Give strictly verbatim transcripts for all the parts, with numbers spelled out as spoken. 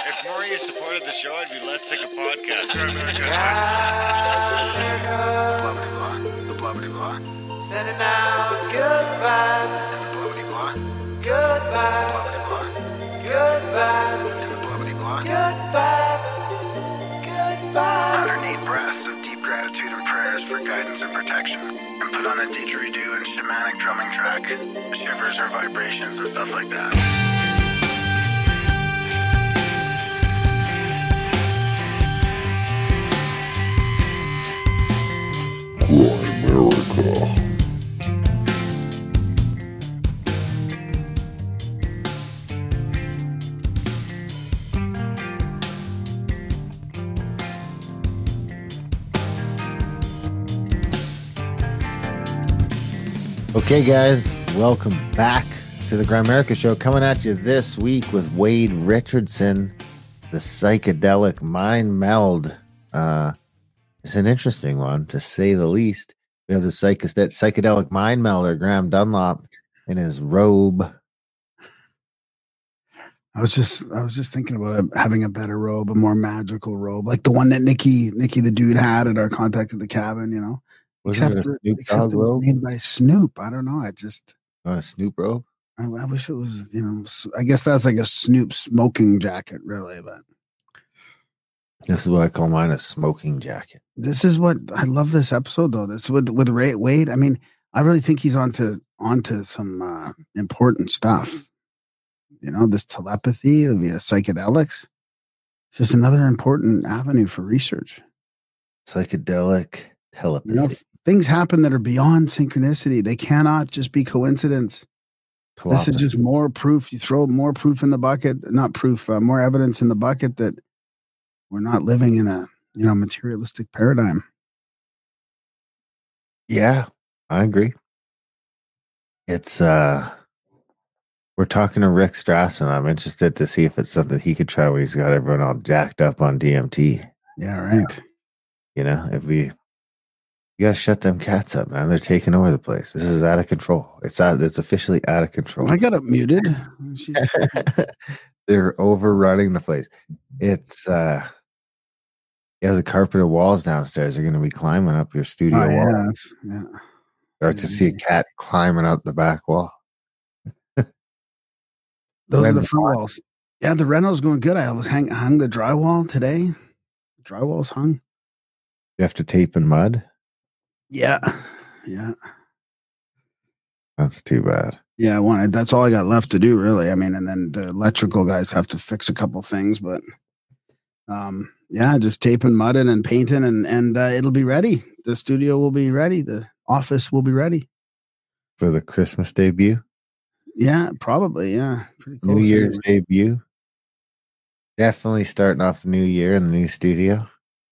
If more of you supported the show, I'd be less sick of podcasts. Blah, blah, blah, blah, blah. Sending out good vibes. Blah, blah, blah. Good vibes. Blah, Good vibes. blah, blah. Good vibes. Good one vibes. hundred eight breaths of deep gratitude and prayers for guidance and protection. And put on a didgeridoo and shamanic drumming track. Shivers or vibrations and stuff like that. America. Okay, guys, welcome back to the Grimerica Show. Coming at you this week with Wade Richardson, the psychedelic mind meld. Uh, it's an interesting one, to say the least. We have the psych- psychedelic mind melder, Graham Dunlop, in his robe. I was just, I was just thinking about a, having a better robe, a more magical robe, like the one that Nikki, Nikki the dude had at our Contact at the Cabin. You know. Wasn't Except, it a Snoop except Dogg it robe? was made by Snoop. I don't know. I just, On a Snoop robe? I, I wish it was, you know, s- I guess that's like a Snoop smoking jacket, really. But This is what I call mine, a smoking jacket. this is what I love this episode, though. This with with Ray Wade. I mean, I really think he's onto onto some uh, important stuff. You know, this telepathy via psychedelics. It's just another important avenue for research. Psychedelic telepathy. You know, f- things happen that are beyond synchronicity. They cannot just be coincidence. This is just more proof. You throw more proof in the bucket, not proof, uh, more evidence in the bucket that we're not living in a, you know, materialistic paradigm. Yeah, I agree. It's uh we're talking to Rick Strassen. I'm interested to see if it's something he could try when he's got everyone all jacked up on D M T. Yeah, right. You know, if we you gotta shut them cats up, man. They're taking over the place. This is out of control. It's out it's officially out of control. I got it muted. She- They're overrunning the place. It's uh he has the carpeted walls downstairs. They're gonna be climbing up your studio oh, yeah, wall. that's- yeah. Or to see a cat climbing up the back wall. Those When are the the front front- walls. Yeah, the reno's going good. I was hang, hung the drywall today. Drywall's hung. You have to tape in mud. Yeah. Yeah. That's too bad. Yeah, I wanted. That's all I got left to do, really. I mean, and then the electrical guys have to fix a couple things, but um, yeah, just taping, mudding, and painting, and and uh, it'll be ready. The studio will be ready. The office will be ready. For the Christmas debut, Yeah, probably. Yeah, pretty close. New Year's anyway. debut. Definitely starting off the new year in the new studio.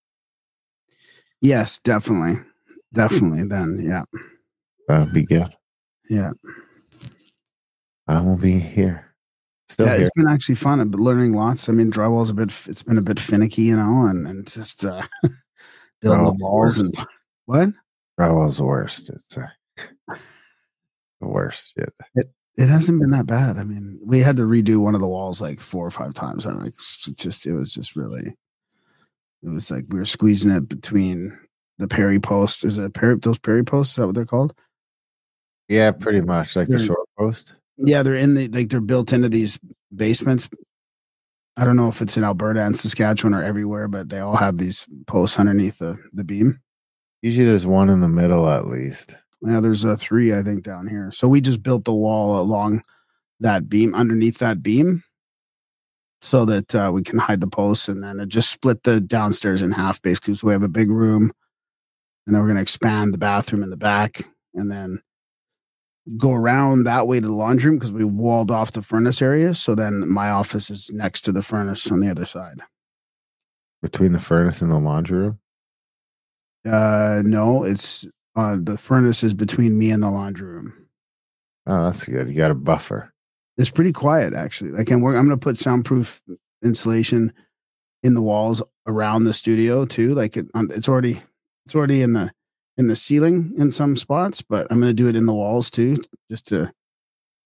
Yes, definitely, definitely. Then, yeah, That'd be good. yeah. I will be here. Still Yeah, here. it's been actually fun. I've been learning lots. I mean, drywall's a bit. It's been a bit finicky, you know, and and just uh, building the Drywall's walls and what. Drywall's the worst. It's uh, the worst shit. It hasn't been that bad. I mean, we had to redo one of the walls like four or five times. And like, it's just it was just really, it was like we were squeezing it between the Perry post. Is it Perry? Those Perry posts? Is that what they're called? Yeah, pretty much like the They're- short post. Yeah, they're in the like they're built into these basements. I don't know if it's in Alberta and Saskatchewan or everywhere, but they all have these posts underneath the the beam. Usually there's one in the middle at least. Yeah, there's a three, I think, down here. So we just built the wall along that beam, underneath that beam, so that uh, we can hide the posts, and then it just split the downstairs in half, basically. So we have a big room, and then we're going to expand the bathroom in the back, and then go around that way to the laundry room because we walled off the furnace area. So then my office is next to the furnace on the other side. Between the furnace and the laundry room. Uh, no, it's uh, the furnace is between me and the laundry room. Oh, that's good. You got a buffer. It's pretty quiet, actually. Like, I'm, I'm going to put soundproof insulation in the walls around the studio too. Like, it, um, it's already it's already in the in the ceiling in some spots, but I'm going to do it in the walls too, just to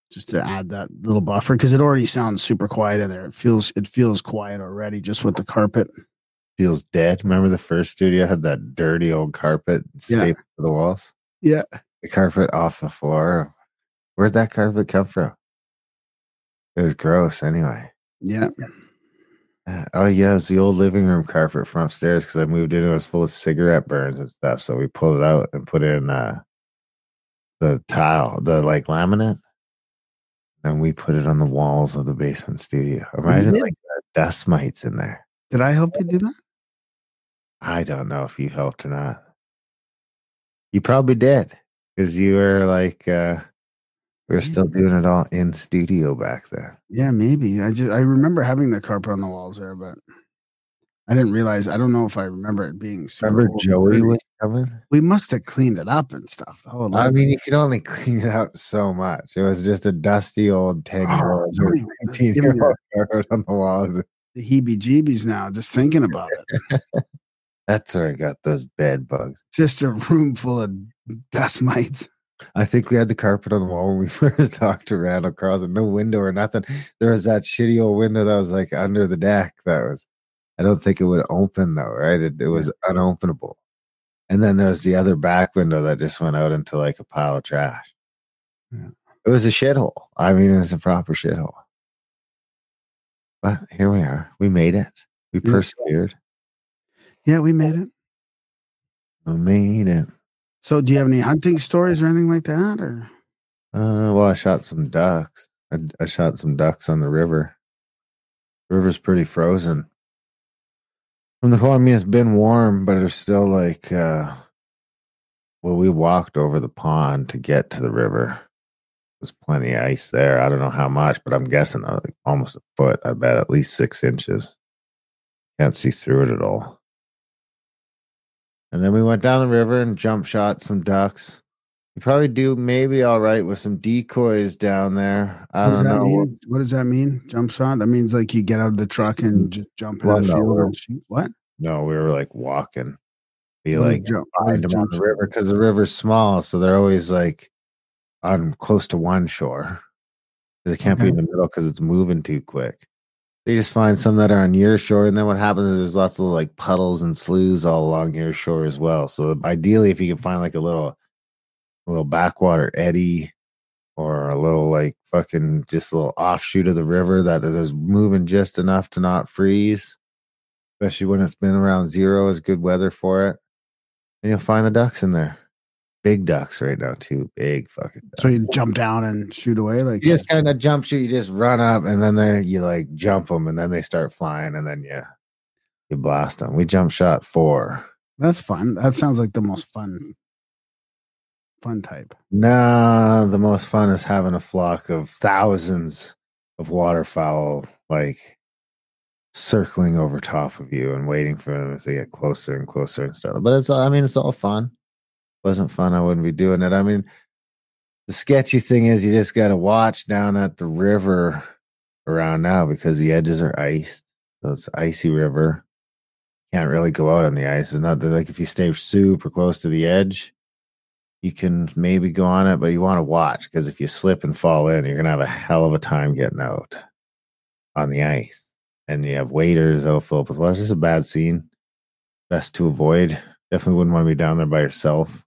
just to add that little buffer because it already sounds super quiet in there. It feels it feels quiet already just with the carpet. Feels dead. Remember the first studio had that dirty old carpet Yeah. stapled to the walls? Yeah. The carpet off the floor. Where'd that carpet come from? It was gross anyway. Yeah. Uh, oh, yeah, it was the old living room carpet from upstairs because I moved in. It was full of cigarette burns and stuff. So we pulled it out and put in uh, the tile, the like laminate. And we put it on the walls of the basement studio. Imagine did? like uh, dust mites in there. Did I help you do that? I don't know if you helped or not. You probably did because you were like, uh, we were still doing it all in studio back then. Yeah, maybe. I just I remember having the carpet on the walls there, but I didn't realize. I don't know if I remember it being. Super Remember old. Joey was coming? We must have cleaned it up and stuff. Oh, I mean, you could only clean it up so much. It was just a dusty old ten-year-old, Oh, nineteen-year-old carpet on the walls. the heebie-jeebies now, just thinking about it. That's where I got those bed bugs. Just a room full of dust mites. I think we had the carpet on the wall when we first talked to Randall Carlson. No window or nothing. There was that shitty old window that was like under the deck. That was, I don't think it would open though, right? It, it was unopenable. And then there's the other back window that just went out into like a pile of trash. Yeah. It was a shithole. I mean, it was a proper shithole. But here we are. We made it. We Yeah. persevered. Yeah, we made it. We made it. So, do you have any hunting stories or anything like that? Or Uh, well, I shot some ducks. I, I shot some ducks on the river. River's pretty frozen. From the I mean, it's been warm, but it's still like, uh, well, we walked over the pond to get to the river. There's plenty of ice there. I don't know how much, but I'm guessing uh, like almost a foot. I bet at least six inches. Can't see through it at all. And then we went down the river and jump shot some ducks. You probably do maybe all right with some decoys down there. I what does don't that know. mean? What does that mean? Jump shot? That means like you get out of the truck and just jump into Well, the no, field we're- and shoot. What? No, we were like walking. We What is like jump- what find is them on jump the shot? river because the river's small, so they're always like on close to one shore. They can't be Okay. in the middle because it's moving too quick. So you just find some that are on your shore, and then what happens is there's lots of like puddles and sloughs all along your shore as well. So ideally, if you can find like a little, a little backwater eddy or a little like fucking just a little offshoot of the river that is moving just enough to not freeze, especially when it's been around zero, is good weather for it. And you'll find the ducks in there. Big ducks right now, too. Big fucking ducks. So you jump down and shoot away, like You just kind of jump shoot. You just run up, and then they you like jump them, and then they start flying, and then you you blast them. We jump shot four. that's fun. That sounds like the most fun, fun type. Nah, the most fun is having a flock of thousands of waterfowl like circling over top of you and waiting for them as they get closer and closer and stuff. But it's all, I mean, it's all fun. Wasn't fun, I wouldn't be doing it. I mean, the sketchy thing is you just got to watch down at the river around now because the edges are iced. So it's icy river. Can't really go out on the ice. It's not like if you stay super close to the edge, you can maybe go on it, but you want to watch because if you slip and fall in, you're going to have a hell of a time getting out on the ice. And you have waders that'll fill up with water. It's just a bad scene. Best to avoid. Definitely wouldn't want to be down there by yourself.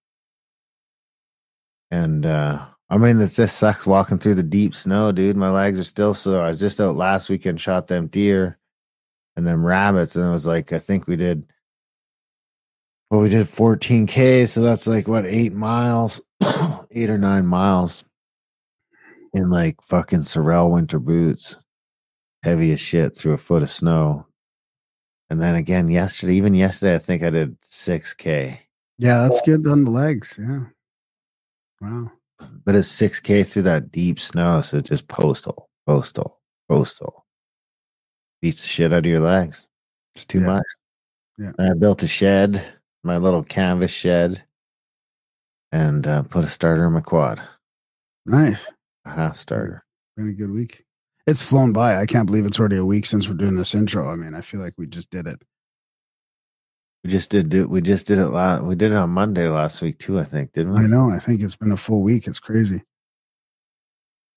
And uh, I mean, it just sucks walking through the deep snow, dude. My legs are still sore. I was just out last weekend, shot them deer and them rabbits, and it was like I think we did. Well, we did fourteen K, so that's like what eight miles, eight or nine miles in like fucking Sorel winter boots, heavy as shit through a foot of snow. And then again yesterday, even yesterday, I think I did six K. Yeah, that's good on the legs. Yeah. Wow. But it's six K through that deep snow, so it's just postal, postal, postal. Beats the shit out of your legs. It's too Yeah. much. Yeah. And I built a shed, my little canvas shed, and uh, put a starter in my quad, Nice. a half starter. Been a good week. It's flown by. I can't believe it's already a week since we're doing this intro. I mean, I feel like we just did it. We just did it. We just did it last. We did it on Monday last week too. I think, didn't we? I know. I think it's been a full week. It's crazy.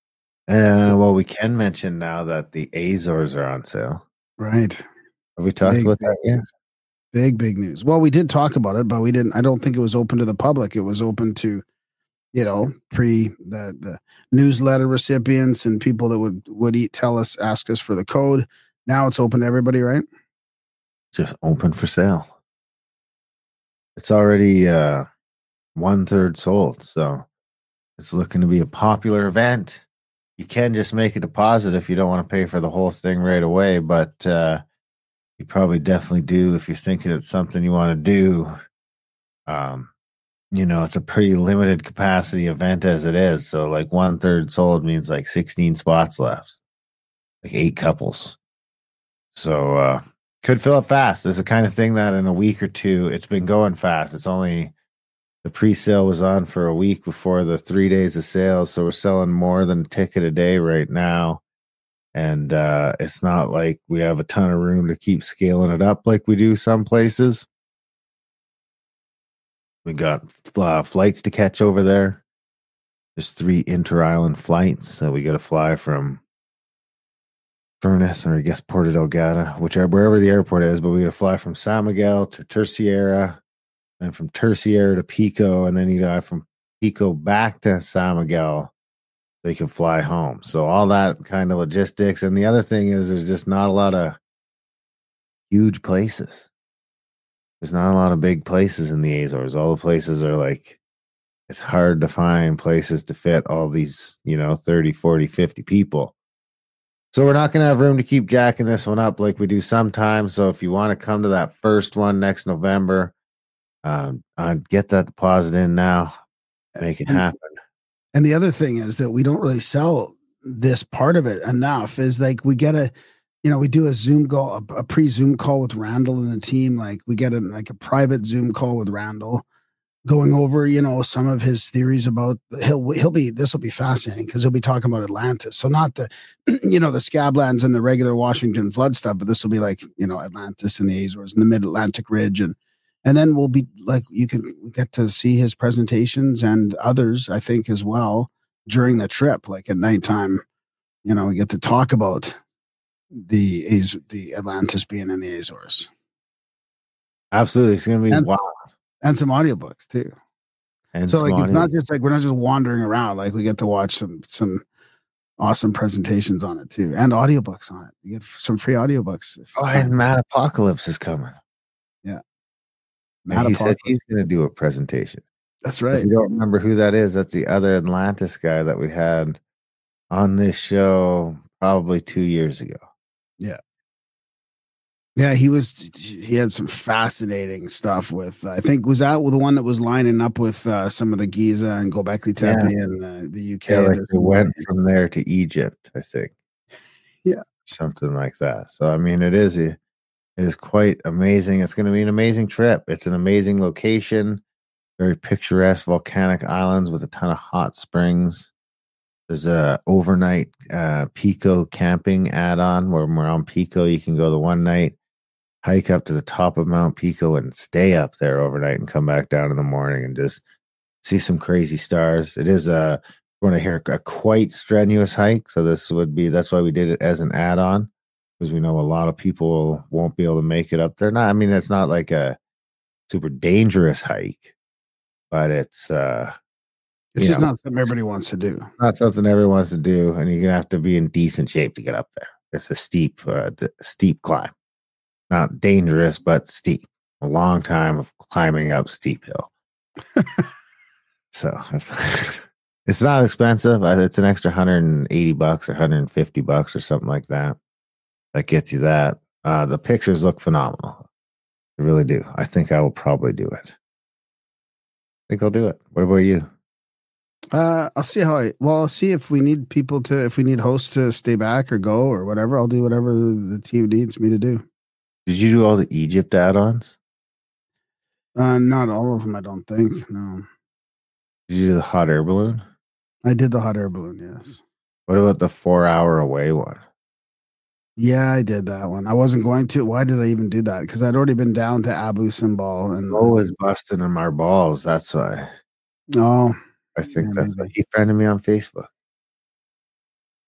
Uh, well, we can mention now that the Azores are on sale. Right. Have we talked Big, about big that yet? news. Big, big news. Well, we did talk about it, but we didn't. I don't think it was open to the public. It was open to, you know, pre the the newsletter recipients and people that would would eat, tell us, ask us for the code. Now it's open to everybody, right? Just open for sale. It's already uh, one third sold, so it's looking to be a popular event. You can just make a deposit if you don't want to pay for the whole thing right away, but uh, you probably definitely do if you're thinking it's something you want to do. Um, you know, it's a pretty limited capacity event as it is. So like one third sold means like sixteen spots left, like eight couples. So uh, could fill up fast. It's the kind of thing that in a week or two, it's been going fast. It's only the pre-sale was on for a week before the three days of sales. So we're selling more than a ticket a day right now. And uh, it's not like we have a ton of room to keep scaling it up like we do some places. We got uh, flights to catch over there. There's three inter-island flights. So we got to fly from Furnace, or I guess Puerto Delgado, whichever, wherever the airport is. But we got to fly from San Miguel to Terceira, and from Terceira to Pico, and then you got from Pico back to San Miguel. So you can fly home. So all that kind of logistics. And the other thing is there's just not a lot of huge places. There's not a lot of big places in the Azores. All the places are like, it's hard to find places to fit all these, you know, thirty, forty, fifty people. So we're not going to have room to keep jacking this one up like we do sometimes. So if you want to come to that first one next November, um, uh, get that deposit in now. Make it happen. And the other thing is that we don't really sell this part of it enough. Is like we get a, you know, we do a Zoom call, a, a pre-Zoom call with Randall and the team. Like we get a like a private Zoom call with Randall, going over, you know, some of his theories about he'll he'll be this will be fascinating because he'll be talking about Atlantis. So not the, you know, the Scablands and the regular Washington flood stuff, but this will be like, you know, Atlantis and the Azores and the Mid Atlantic Ridge and. And then we'll be like, you can get to see his presentations and others, I think, as well during the trip. Like at nighttime, you know, we get to talk about the Az- the Atlantis being in the Azores. Absolutely. It's going to be and, wild. And some audiobooks too. And so like, audio- it's not just like, we're not just wandering around. Like we get to watch some, some awesome presentations on it too. And audiobooks on it. You get some free audiobooks. Oh, and Matt Apocalypse is coming. Yeah. And he said he's going to do a presentation. That's right. If you don't remember who that is, that's the other Atlantis guy that we had on this show probably two years ago. Yeah. Yeah, he was, he had some fascinating stuff with, uh, I think, was that the one that was lining up with uh, some of the Giza and Gobekli Tepe Yeah. in uh, the U K. Yeah, like they went from there to Egypt, I think. Yeah. Something like that. So, I mean, it is a, it is quite amazing. It's going to be an amazing trip. It's an amazing location, very picturesque volcanic islands with a ton of hot springs. There's a overnight uh, Pico camping add-on where when we're on Pico, you can go the one night, hike up to the top of Mount Pico and stay up there overnight and come back down in the morning and just see some crazy stars. It is a, we're going to hear a quite strenuous hike. So this would be, that's why we did it as an add-on. Because we know a lot of people won't be able to make it up there. Not, I mean, it's not like a super dangerous hike, but it's uh, it's just know, not something everybody wants to do. Not something everyone wants to do, and you're gonna have to be in decent shape to get up there. It's a steep, uh, d- steep climb. Not dangerous, but steep. A long time of climbing up steep hill. So it's, it's not expensive. It's an extra one hundred eighty bucks or one hundred fifty bucks or something like that. That gets you that. Uh, the pictures look phenomenal. They really do. I think I will probably do it. I think I'll do it. What about you? Uh, I'll see how I, well, I'll see if we need people to, if we need hosts to stay back or go or whatever. I'll do whatever the, the team needs me to do. Did you do all the Egypt add-ons? Uh, not all of them, I don't think. No. Did you do the hot air balloon? I did the hot air balloon, yes. What about the four hour away one? Yeah, I did that one. I wasn't going to. Why did I even do that? Because I'd already been down to Abu Simbel and Mo was busting in my balls. That's why. Oh, I think yeah, that's maybe. why he friended me on Facebook.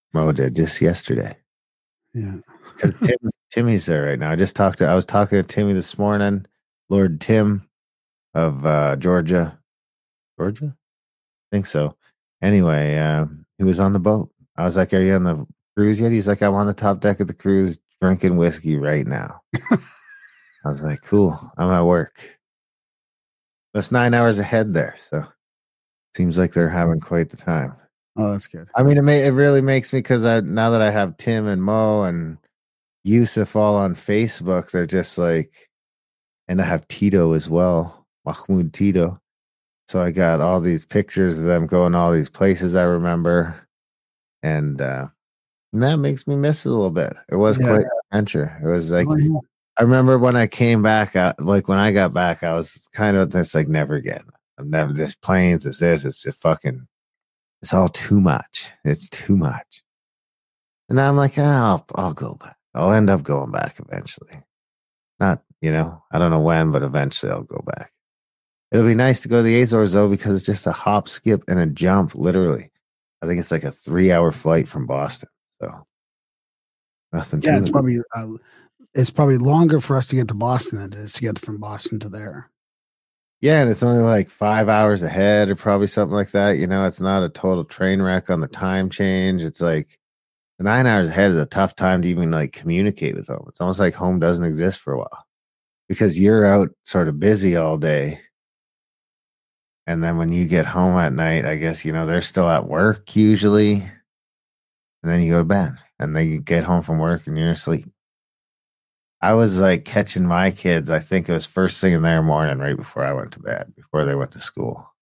Mo did just yesterday. Yeah. Tim, Timmy's there right now. I just talked to. I was talking to Timmy this morning, Lord Tim of uh, Georgia. Georgia, I think so. Anyway, uh, he was on the boat. I was like, "Are you on the cruise yet?" He's like, "I'm on the top deck of the cruise, drinking whiskey right now." I was like, "Cool. I'm at work." That's nine hours ahead there, so seems like they're having quite the time. Oh, that's good. I mean, it may, it really makes me because I now that I have Tim and Mo and Yusuf all on Facebook, they're just like, and I have Tito as well, Mahmoud Tito. So I got all these pictures of them going all these places I remember, and, uh, and that makes me miss it a little bit. It was Yeah. quite an adventure. It was like Oh, yeah. I remember when I came back, I, like when I got back, I was kind of just like, never again. I'm never this planes. It's this. It's just fucking. It's all too much. It's too much. And I'm like, oh, I'll I'll go back. I'll end up going back eventually. Not, you know, I don't know when, but eventually I'll go back. It'll be nice to go to the Azores though, because it's just a hop, skip, and a jump. Literally, I think it's like a three-hour flight from Boston. So nothing. Yeah, to it's it. probably uh, it's probably longer for us to get to Boston than it is to get from Boston to there. Yeah, and it's only like five hours ahead or probably something like that. You know, it's not a total train wreck on the time change. It's like the nine hours ahead is a tough time to even like communicate with home. It's almost like home doesn't exist for a while because you're out sort of busy all day. And then when you get home at night, I guess, you know, they're still at work usually. And then you go to bed and then you get home from work and you're asleep. I was like catching my kids, I think it was first thing in their morning, right before I went to bed, before they went to school.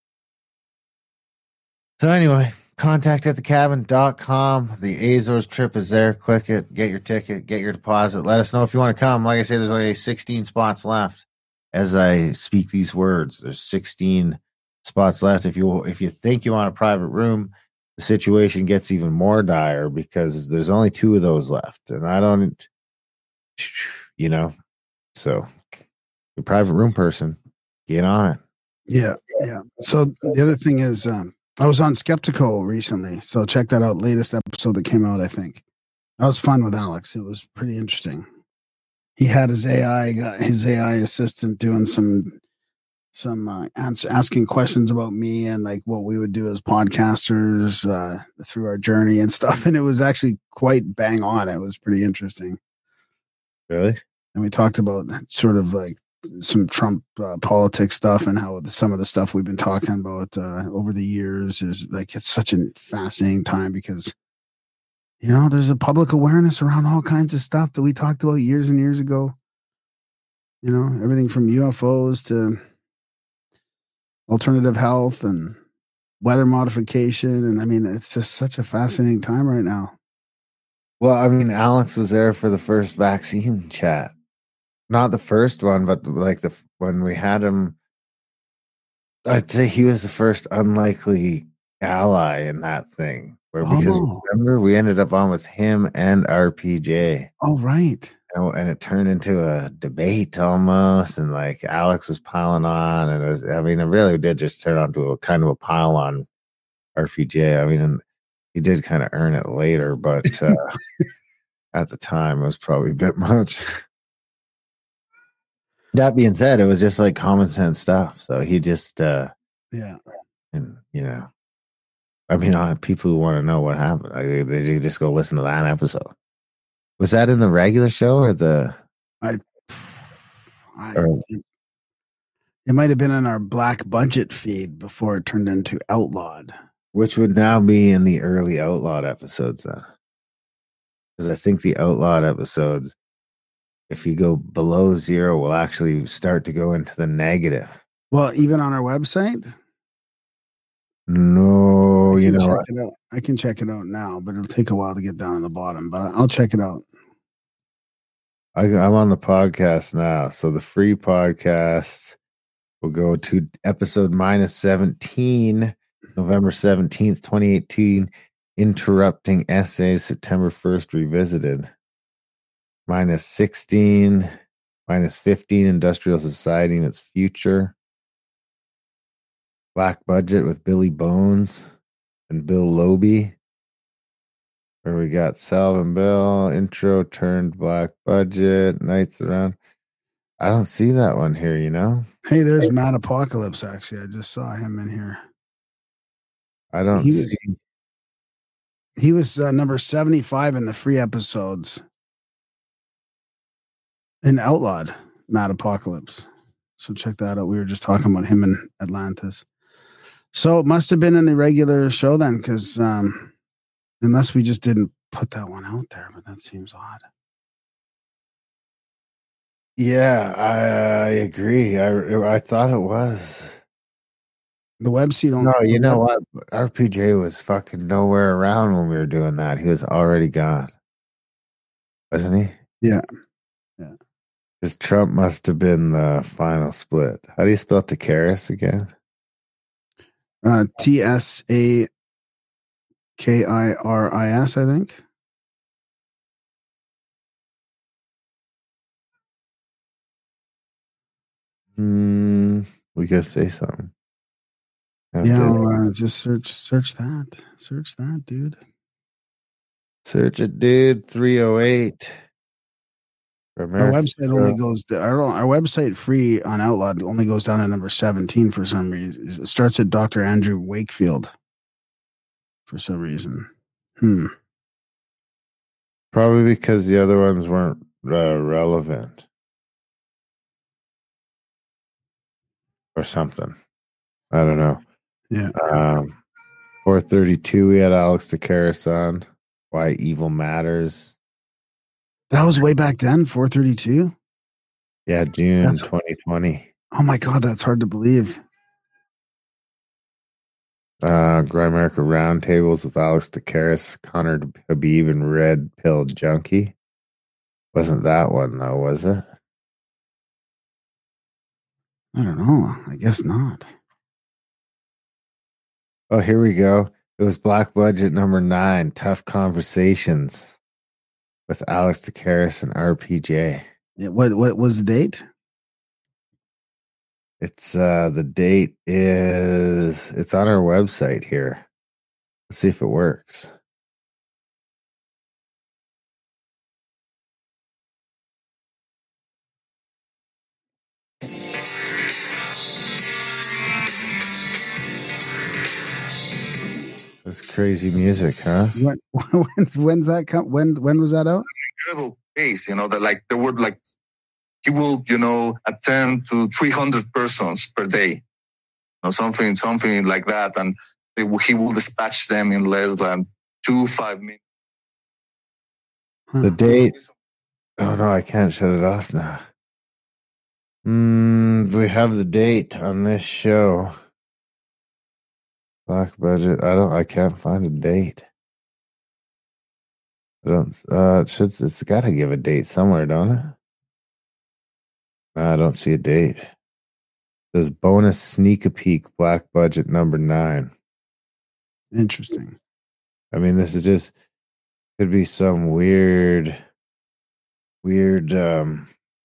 So anyway, contact at the cabin dot com. The Azores trip is there. Click it, get your ticket, get your deposit. Let us know if you want to come. Like I say, there's only sixteen spots left as I speak these words. There's sixteen spots left. If you if you think you want a private room, the situation gets even more dire because there's only two of those left. And I don't... You know, so the private room person, get on it. Yeah, yeah. So the other thing is, um, I was on Skeptical recently, so check that out. Latest episode that came out, I think that was fun with Alex. It was pretty interesting. He had his A I, got his A I assistant doing some some uh, answer, asking questions about me and like what we would do as podcasters uh, through our journey and stuff. And it was actually quite bang on. It was pretty interesting. Really? And we talked about sort of like some Trump uh, politics stuff and how the, some of the stuff we've been talking about uh, over the years is like, it's such a fascinating time because, you know, there's a public awareness around all kinds of stuff that we talked about years and years ago. You know, everything from U F Os to alternative health and weather modification. And I mean, it's just such a fascinating time right now. Well, I mean, Alex was there for the first vaccine chat. Not the first one, but like the when we had him, I'd say he was the first unlikely ally in that thing. Where because Oh. remember we ended up on with him and R P J, Oh, right. and, and it turned into a debate almost, and like Alex was piling on, and it was, I mean, it really did just turn onto a kind of a pile on R P J. I mean, and he did kind of earn it later, but uh, at the time it was probably a bit much. That being said, it was just like common sense stuff. So he just, uh, Yeah. and you know, I mean, uh, people who want to know what happened, I, they just go listen to that episode. Was that in the regular show or the? I, Or, it might have been in our black budget feed before it turned into Outlawed. which would now be in the early Outlawed episodes then? Because I think the Outlawed episodes, if you go below zero, will actually start to go into the negative. Well, even on our website, No, I you can know, check it out. I can check it out now, but it'll take a while to get down on the bottom. But I'll check it out. I, I'm on the podcast now. So the free podcast will go to episode minus seventeen, November seventeenth, twenty eighteen, Interrupting Essays, September first, Revisited. Minus sixteen, minus fifteen, Industrial Society and Its Future. Black Budget with Billy Bones and Bill Loby. Where we got Salvin Bill, intro turned Black Budget, Nights Around. I don't see that one here, you know? Hey, there's Matt Apocalypse, actually. I just saw him in here. I don't he see. Was, he was uh, number seventy-five in the free episodes in Outlawed, Matt Apocalypse. So check that out. We were just talking about him in Atlantis. So it must have been in the regular show then, because um, unless we just didn't put that one out there, but that seems odd. Yeah, I, I agree. I I thought it was. The website. No, you know what? R P J was fucking nowhere around when we were doing that. He was already gone. Wasn't he? Yeah. Yeah. Because Trump must have been the final split. How do you spell Takaris again? Uh, T S A K I R I S, I think. Mm, we gotta say something. Okay. Yeah, I'll, uh, just search search that. Search that, dude. Search it, dude. three oh eight. Our website only goes to, our, our website free on Outlawed only goes down to number seventeen for some reason. It starts at Doctor Andrew Wakefield for some reason. Hmm. Probably because the other ones weren't uh, relevant. Or something. I don't know. Yeah. Um, four thirty-two, we had Alex Takaris on. Why Evil Matters. That was way back then, four thirty-two? Yeah, June that's, twenty twenty. Oh my God, that's hard to believe. Uh, Grimerica Roundtables with Alex Takaris, Connor Habib, and Red Pill Junkie. Wasn't that one, though, was it? I don't know. I guess not. Oh, here we go. It was Black Budget number nine, Tough Conversations with Alex Takaris and R P J. Yeah, what what was the date? It's uh the date is it's on our website here. Let's see if it works. That's crazy music, huh? When, when's when's that come? When when was that out? Incredible pace, you know, that like there were like he will, you know, attend to three hundred persons per day, you know, something something like that, and they, he will dispatch them in less than two five minutes. The date. Oh no, I can't shut it off now. Mm, we have the date on this show. Black Budget. I don't. I can't find a date. I don't. Uh, it should. It's got to give a date somewhere, don't it? No, I don't see a date. It says bonus sneak a peek. Black Budget number nine. Interesting. I mean, this is just could be some weird, weird, um,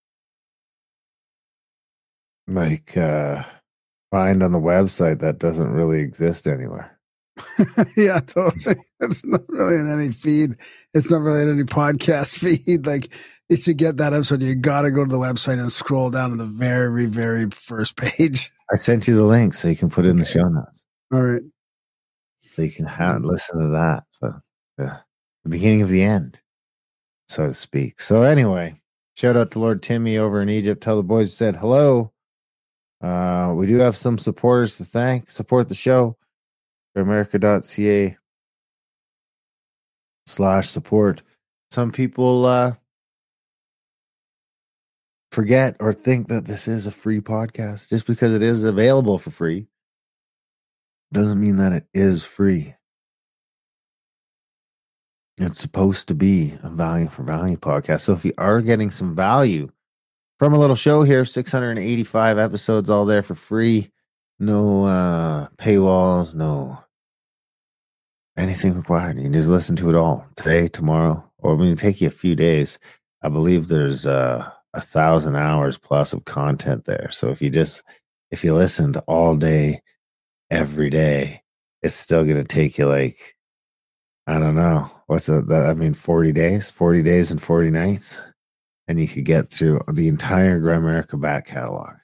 like uh. find on the website that doesn't really exist anywhere. Yeah, totally. It's not really in any feed. It's not really in any podcast feed. Like, if you get that episode, you got to go to the website and scroll down to the very, very first page. I sent you the link so you can put it in the show notes. All right. So you can have, listen to that. So, the, the beginning of the end, so to speak. So anyway, shout out to Lord Timmy over in Egypt. Tell the boys you said hello. Uh, we do have some supporters to thank. Support the show. America.ca slash support. Some people uh, forget or think that this is a free podcast. Just because it is available for free doesn't mean that it is free. It's supposed to be a value for value podcast. So if you are getting some value from a little show here, six hundred eighty-five episodes all there for free. No uh, paywalls, no anything required. You can just listen to it all today, tomorrow, or when it take you a few days. I believe there's uh, a thousand hours plus of content there. So if you just, if you listened all day, every day, it's still going to take you like I don't know. What's a, that? I mean, forty days, forty days and forty nights. And you could get through the entire Grimerica back catalog.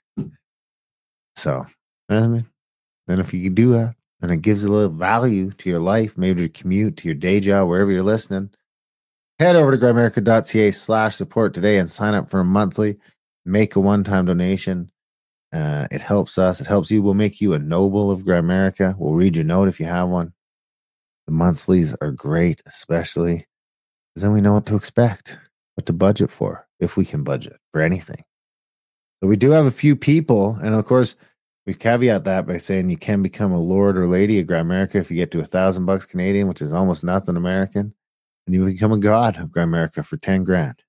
So, I mean, then if you could do that, and it gives a little value to your life, maybe to commute, to your day job, wherever you're listening, head over to grimerica.ca slash support today and sign up for a monthly. Make a one-time donation. Uh, it helps us. It helps you. We'll make you a noble of Grimerica. We'll read your note if you have one. The monthlies are great, especially because then we know what to expect, what to budget for, if we can budget for anything. So we do have a few people, and of course, we caveat that by saying you can become a lord or lady of Grimerica if you get to a thousand bucks Canadian, which is almost nothing American, and you become a god of Grimerica for ten grand.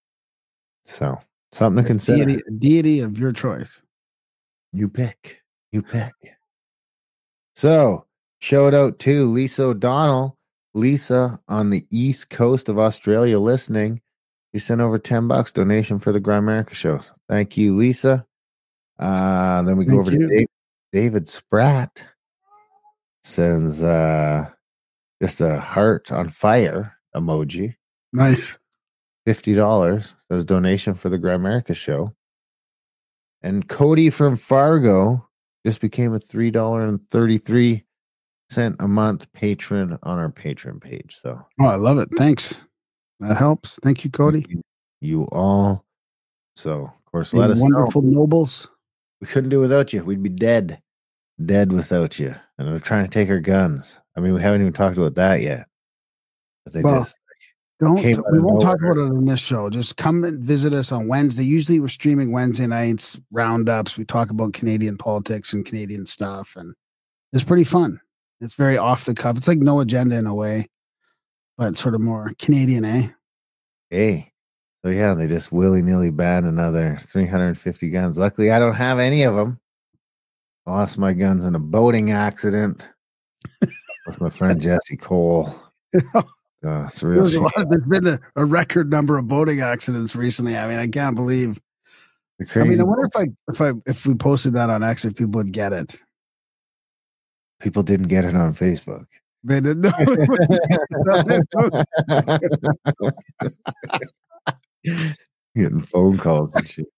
So something to consider. Deity, deity of your choice. You pick. You pick. So, shout out to Lisa O'Donnell. Lisa on the east coast of Australia listening. You sent over ten bucks donation for the Grimerica show. Thank you, Lisa. Uh, then we go Thank over you. to Dave, David Spratt. Sends uh, just a heart on fire emoji. Nice. fifty dollars. Says donation for the Grimerica show. And Cody from Fargo just became a three dollars and thirty-three cents a month patron on our Patreon page. So, Oh, I love it. Thanks. That helps. Thank you, Cody. You, you all. So, of course, You let us wonderful know. nobles. We couldn't do it without you. We'd be dead. Dead without you. And they're trying to take our guns. I mean, we haven't even talked about that yet. But they Well, just Don't came out we of won't talk nowhere. about it on this show. Just come and visit us on Wednesday. Usually we're streaming Wednesday nights, roundups. We talk about Canadian politics and Canadian stuff, and it's pretty fun. It's very off the cuff. It's like No Agenda in a way, but sort of more Canadian, eh? Hey. So, yeah, they just willy-nilly banned another three hundred fifty guns. Luckily, I don't have any of them. I lost my guns in a boating accident with my friend Jesse Cole. Uh, it's a real There's, a shame. lot of- there's been a, a record number of boating accidents recently. I mean, I can't believe. The I crazy mean, I wonder if I if I if we posted that on X, if people would get it. people didn't get it on Facebook. They didn't know. Getting phone calls and shit.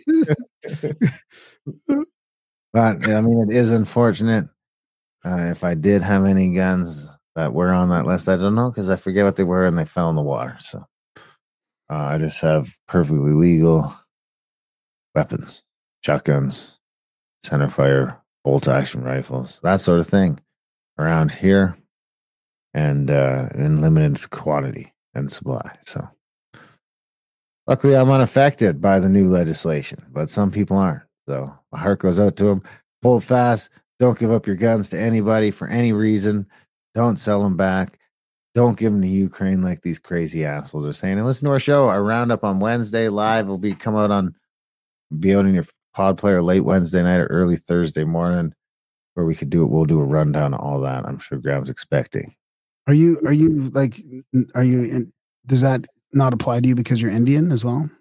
But I mean, it is unfortunate. Uh, if I did have any guns that were on that list, I don't know because I forget what they were and they fell in the water. So uh, I just have perfectly legal weapons, shotguns, centerfire, bolt action rifles, that sort of thing around here, and uh, in limited quantity and supply. So luckily, I'm unaffected by the new legislation, but some people aren't. So my heart goes out to them. Hold fast. Don't give up your guns to anybody for any reason. Don't sell them back. Don't give them to Ukraine like these crazy assholes are saying. And listen to our show. Our roundup on Wednesday live will be come out on be out in your pod player late Wednesday night or early Thursday morning, where we could do it. We'll do a rundown of all that. I'm sure Graham's expecting. Are you are you like are you in, does that not apply to you because you're Indian as well?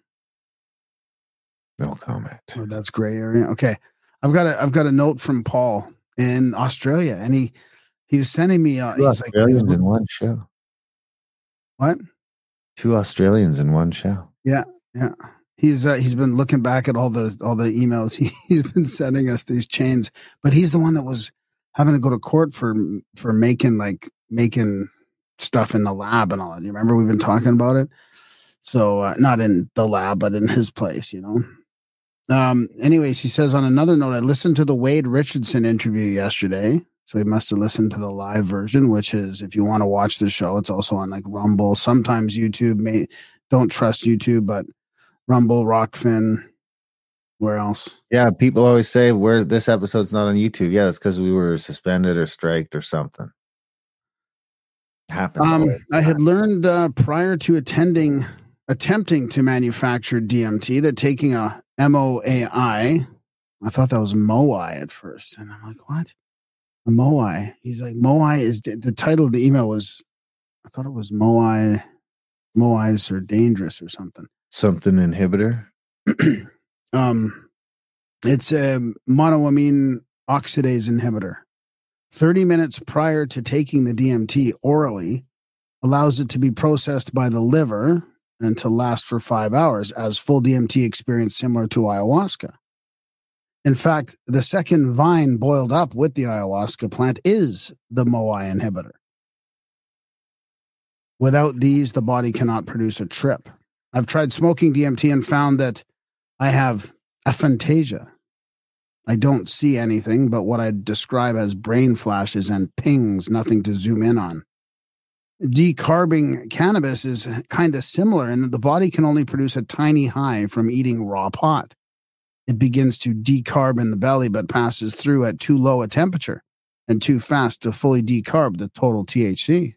No comment. Oh, that's gray area. Okay. I've got a I've got a note from Paul in Australia, and he he was sending me uh, Two he's like, Australians in one show. what? Two Australians in one show. Yeah, yeah. He's uh, he's been looking back at all the all the emails he, he's been sending us, these chains, but he's the one that was having to go to court for for making like making stuff in the lab and all that. You remember we've been talking about it? So uh, not in the lab, but in his place, you know. Um, anyways, he says on another note, I listened to the Wade Richardson interview yesterday. So he must have listened to the live version, which is, if you want to watch the show, it's also on like Rumble. Sometimes YouTube may don't trust YouTube, but Rumble, Rockfin, where else? Yeah, people always say where this episode's not on YouTube. Yeah, that's because we were suspended or striked or something. Happened. Um, I had learned uh, prior to attending, attempting to manufacture D M T that taking a M O A I, I thought that was Moai at first. And I'm like, what? A Moai. He's like, Moai is, the title of the email was, I thought it was Moai, Moais are dangerous or something. Something inhibitor. um, it's a monoamine oxidase inhibitor. thirty minutes prior to taking the D M T orally, allows it to be processed by the liver and to last for five hours as full D M T experience similar to ayahuasca. In fact, the second vine boiled up with the ayahuasca plant is the M O A inhibitor. Without these, the body cannot produce a trip. I've tried smoking D M T and found that I have aphantasia. I don't see anything but what I describe as brain flashes and pings, nothing to zoom in on. Decarbing cannabis is kind of similar in that the body can only produce a tiny high from eating raw pot. It begins to decarb in the belly but passes through at too low a temperature and too fast to fully decarb the total T H C.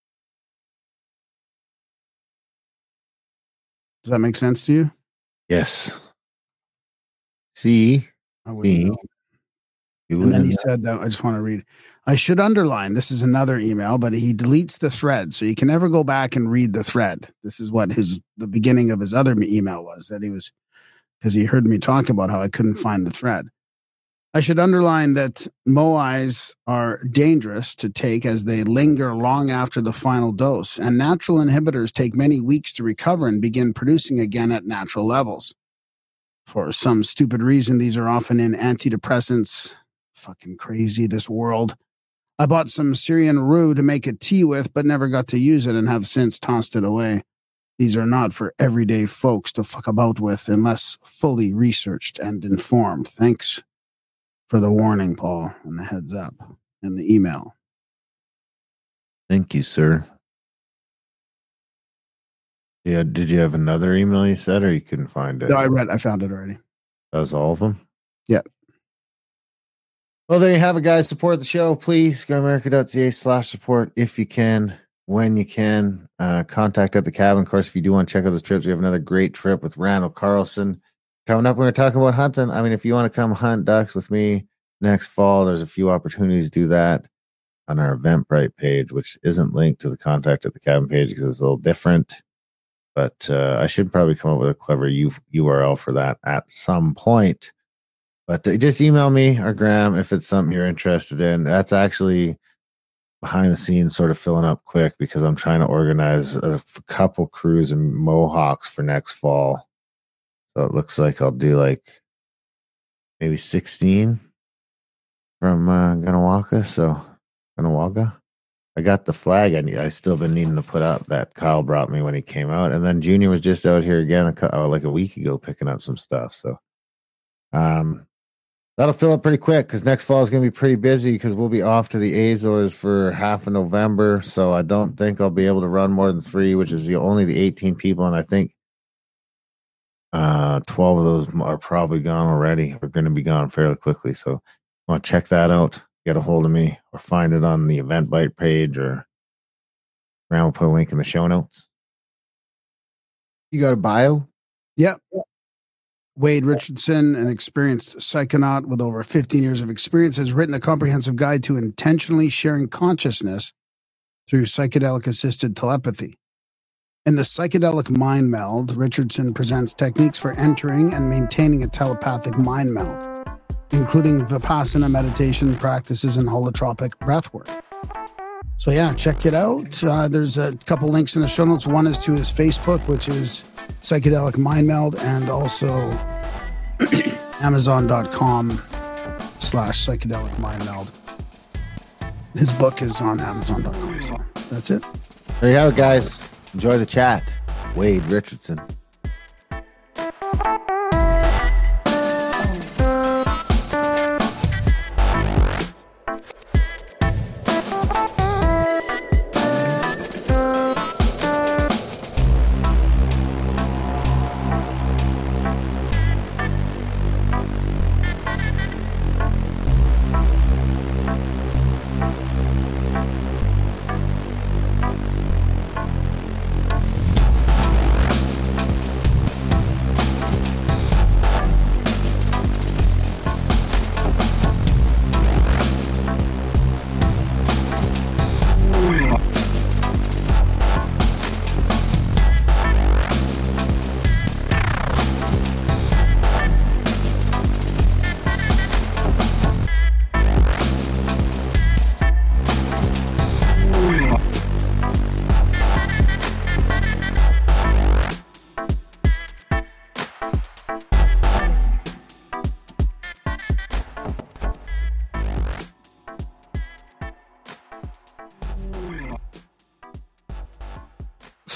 Does that make sense to you? Yes. See? I wouldn't know. And then he said, uh, I just want to read, I should underline, this is another email, but he deletes the thread, so you can never go back and read the thread. This is what his the beginning of his other email was, that he was, because he heard me talk about how I couldn't find the thread. I should underline that M O Is are dangerous to take as they linger long after the final dose, and natural inhibitors take many weeks to recover and begin producing again at natural levels. For some stupid reason, these are often in antidepressants. Fucking crazy, this world. I bought some Syrian rue to make a tea with, but never got to use it and have since tossed it away. These are not for everyday folks to fuck about with unless fully researched and informed. Thanks for the warning, Paul, and the heads up and the email. Thank you, sir. Yeah, did you have another email you said, or you couldn't find it? No, I read. I found it already. That was all of them? Yeah. Well, there you have it, guys. Support the show, please. GrandAmerica.ca slash support if you can, when you can. Uh, contact at the cabin. Of course, if you do want to check out the trips, we have another great trip with Randall Carlson. Coming up, we're going to talk about hunting. I mean, if you want to come hunt ducks with me next fall, there's a few opportunities to do that on our Eventbrite page, which isn't linked to the contact at the cabin page because it's a little different. But uh, I should probably come up with a clever U- URL for that at some point. But uh, just email me or Graham if it's something you're interested in. That's actually behind the scenes sort of filling up quick because I'm trying to organize a couple crews in Mohawks for next fall. So it looks like I'll do like maybe sixteen from uh, Ganawaka. So Ganawaga. I got the flag I need. I still been needing to put up that Kyle brought me when he came out. And then Junior was just out here again a, oh, like a week ago picking up some stuff. So um, that'll fill up pretty quick because next fall is going to be pretty busy because we'll be off to the Azores for half of November. So I don't think I'll be able to run more than three, which is the only the eighteen people. And I think uh, twelve of those are probably gone already. We're going to be gone fairly quickly. So I want to check that out. Get a hold of me or find it on the Eventbrite page, or Graham will put a link in the show notes. You got a bio? Yep. Wade Richardson, an experienced psychonaut with over fifteen years of experience, has written a comprehensive guide to intentionally sharing consciousness through psychedelic-assisted telepathy. In the Psychedelic Mind Meld, Richardson presents techniques for entering and maintaining a telepathic mind meld, including Vipassana meditation practices and holotropic breathwork. So yeah, check it out. Uh, there's a couple links in the show notes. One is to his Facebook, which is Psychedelic Mind Meld, and also Amazon.com slash Psychedelic Mind Meld. His book is on Amazon dot com. So that's it. There you have it, guys. Enjoy the chat. Wade Richardson.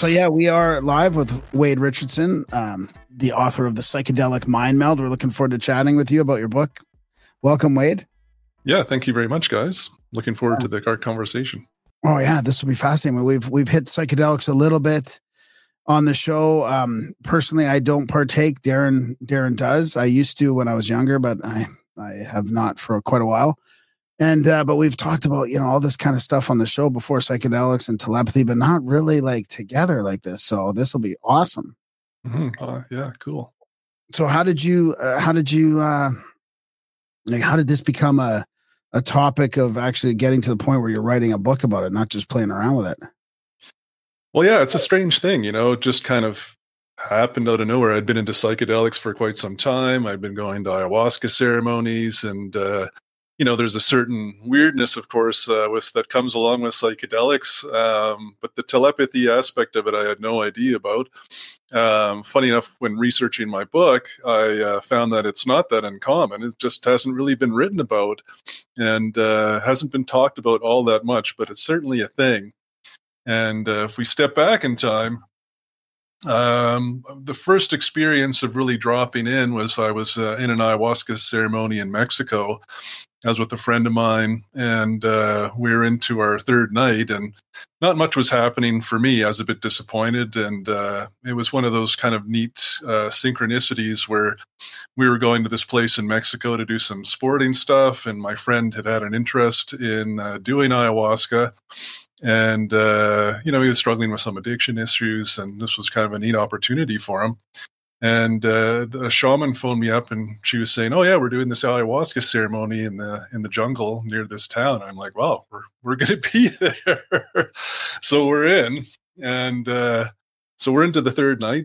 So yeah, we are live with Wade Richardson, um, the author of The Psychedelic Mind Meld. We're looking forward to chatting with you about your book. Welcome, Wade. Yeah, thank you very much, guys. Looking forward to the our conversation. Oh yeah, this will be fascinating. We've we've hit psychedelics a little bit on the show. Um, personally, I don't partake. Darren Darren does. I used to when I was younger, but I I have not for quite a while. And uh, but we've talked about, you know, all this kind of stuff on the show before, psychedelics and telepathy, but not really like together like this. So this will be awesome. Mm-hmm. Uh, yeah, cool. So how did you uh, how did you uh, like how did this become a a topic of actually getting to the point where you're writing a book about it, not just playing around with it? Well, yeah, it's a strange thing, you know, it just kind of happened out of nowhere. I'd been into psychedelics for quite some time. I'd been going to ayahuasca ceremonies, and, uh, you know, there's a certain weirdness, of course, uh, with that comes along with psychedelics. Um, but the telepathy aspect of it, I had no idea about. Um, funny enough, when researching my book, I uh, found that it's not that uncommon. It just hasn't really been written about and uh, hasn't been talked about all that much, but it's certainly a thing. And uh, if we step back in time, um, the first experience of really dropping in was I was uh, in an ayahuasca ceremony in Mexico. I was with a friend of mine, and uh, we were into our third night, and not much was happening for me. I was a bit disappointed, and uh, it was one of those kind of neat uh, synchronicities where we were going to this place in Mexico to do some sporting stuff, and my friend had had an interest in uh, doing ayahuasca, and uh, you know, he was struggling with some addiction issues, and this was kind of a neat opportunity for him. And uh, the shaman phoned me up, and she was saying, "Oh yeah, we're doing this ayahuasca ceremony in the in the jungle near this town." I'm like, "Wow, we're we're going to be there." So we're in, and uh, so we're into the third night,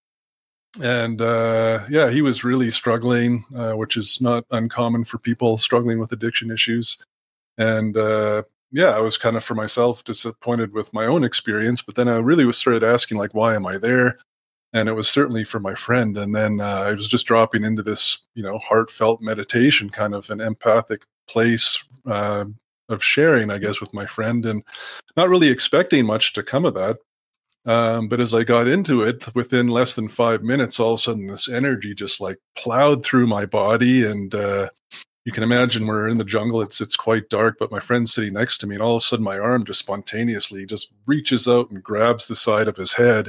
and uh, yeah, he was really struggling, uh, which is not uncommon for people struggling with addiction issues. And uh, yeah, I was kind of for myself disappointed with my own experience, but then I really was started asking, like, why am I there? And it was certainly for my friend. And then uh, I was just dropping into this, you know, heartfelt meditation, kind of an empathic place uh, of sharing, I guess, with my friend, and not really expecting much to come of that. Um, but as I got into it, within less than five minutes, all of a sudden this energy just like plowed through my body. And uh, you can imagine we're in the jungle. It's it's quite dark, but my friend's sitting next to me, and all of a sudden my arm just spontaneously just reaches out and grabs the side of his head.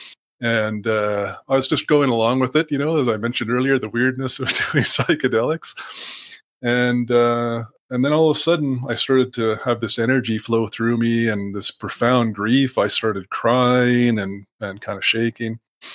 And uh, I was just going along with it, you know, as I mentioned earlier, the weirdness of doing psychedelics. And uh, and then all of a sudden, I started to have this energy flow through me and this profound grief. I started crying and, and kind of shaking.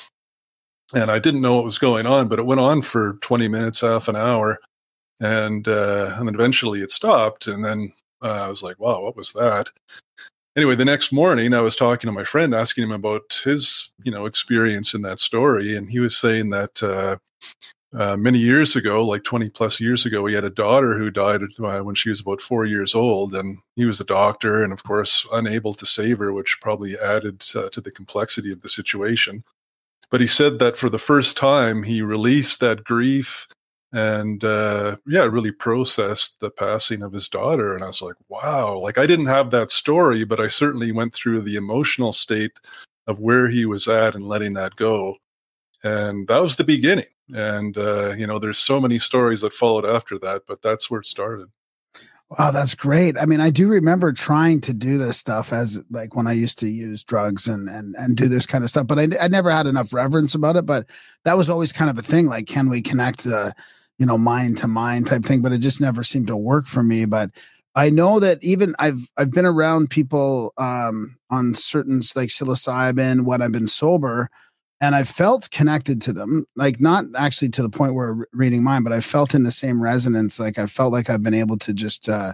And I didn't know what was going on, but it went on for twenty minutes, half an hour. And, uh, and then eventually it stopped. And then uh, I was like, wow, what was that? Anyway, the next morning I was talking to my friend, asking him about his, you know, experience in that story. And he was saying that uh, uh, many years ago, like twenty plus years ago, he had a daughter who died uh, when she was about four years old. And he was a doctor and, of course, unable to save her, which probably added uh, to the complexity of the situation. But he said that for the first time, he released that grief and, uh, yeah, really processed the passing of his daughter. And I was like, wow, like I didn't have that story, but I certainly went through the emotional state of where he was at and letting that go. And that was the beginning. And, uh, you know, there's so many stories that followed after that, but that's where it started. Wow, that's great. I mean, I do remember trying to do this stuff as like when I used to use drugs and and and do this kind of stuff, but I, I never had enough reverence about it. But that was always kind of a thing. Like, can we connect the, you know, mind to mind type thing? But it just never seemed to work for me. But I know that even I've I've been around people um, on certain like psilocybin when I've been sober, and I felt connected to them, like not actually to the point where reading mine, but I felt in the same resonance. Like I felt like I've been able to just uh,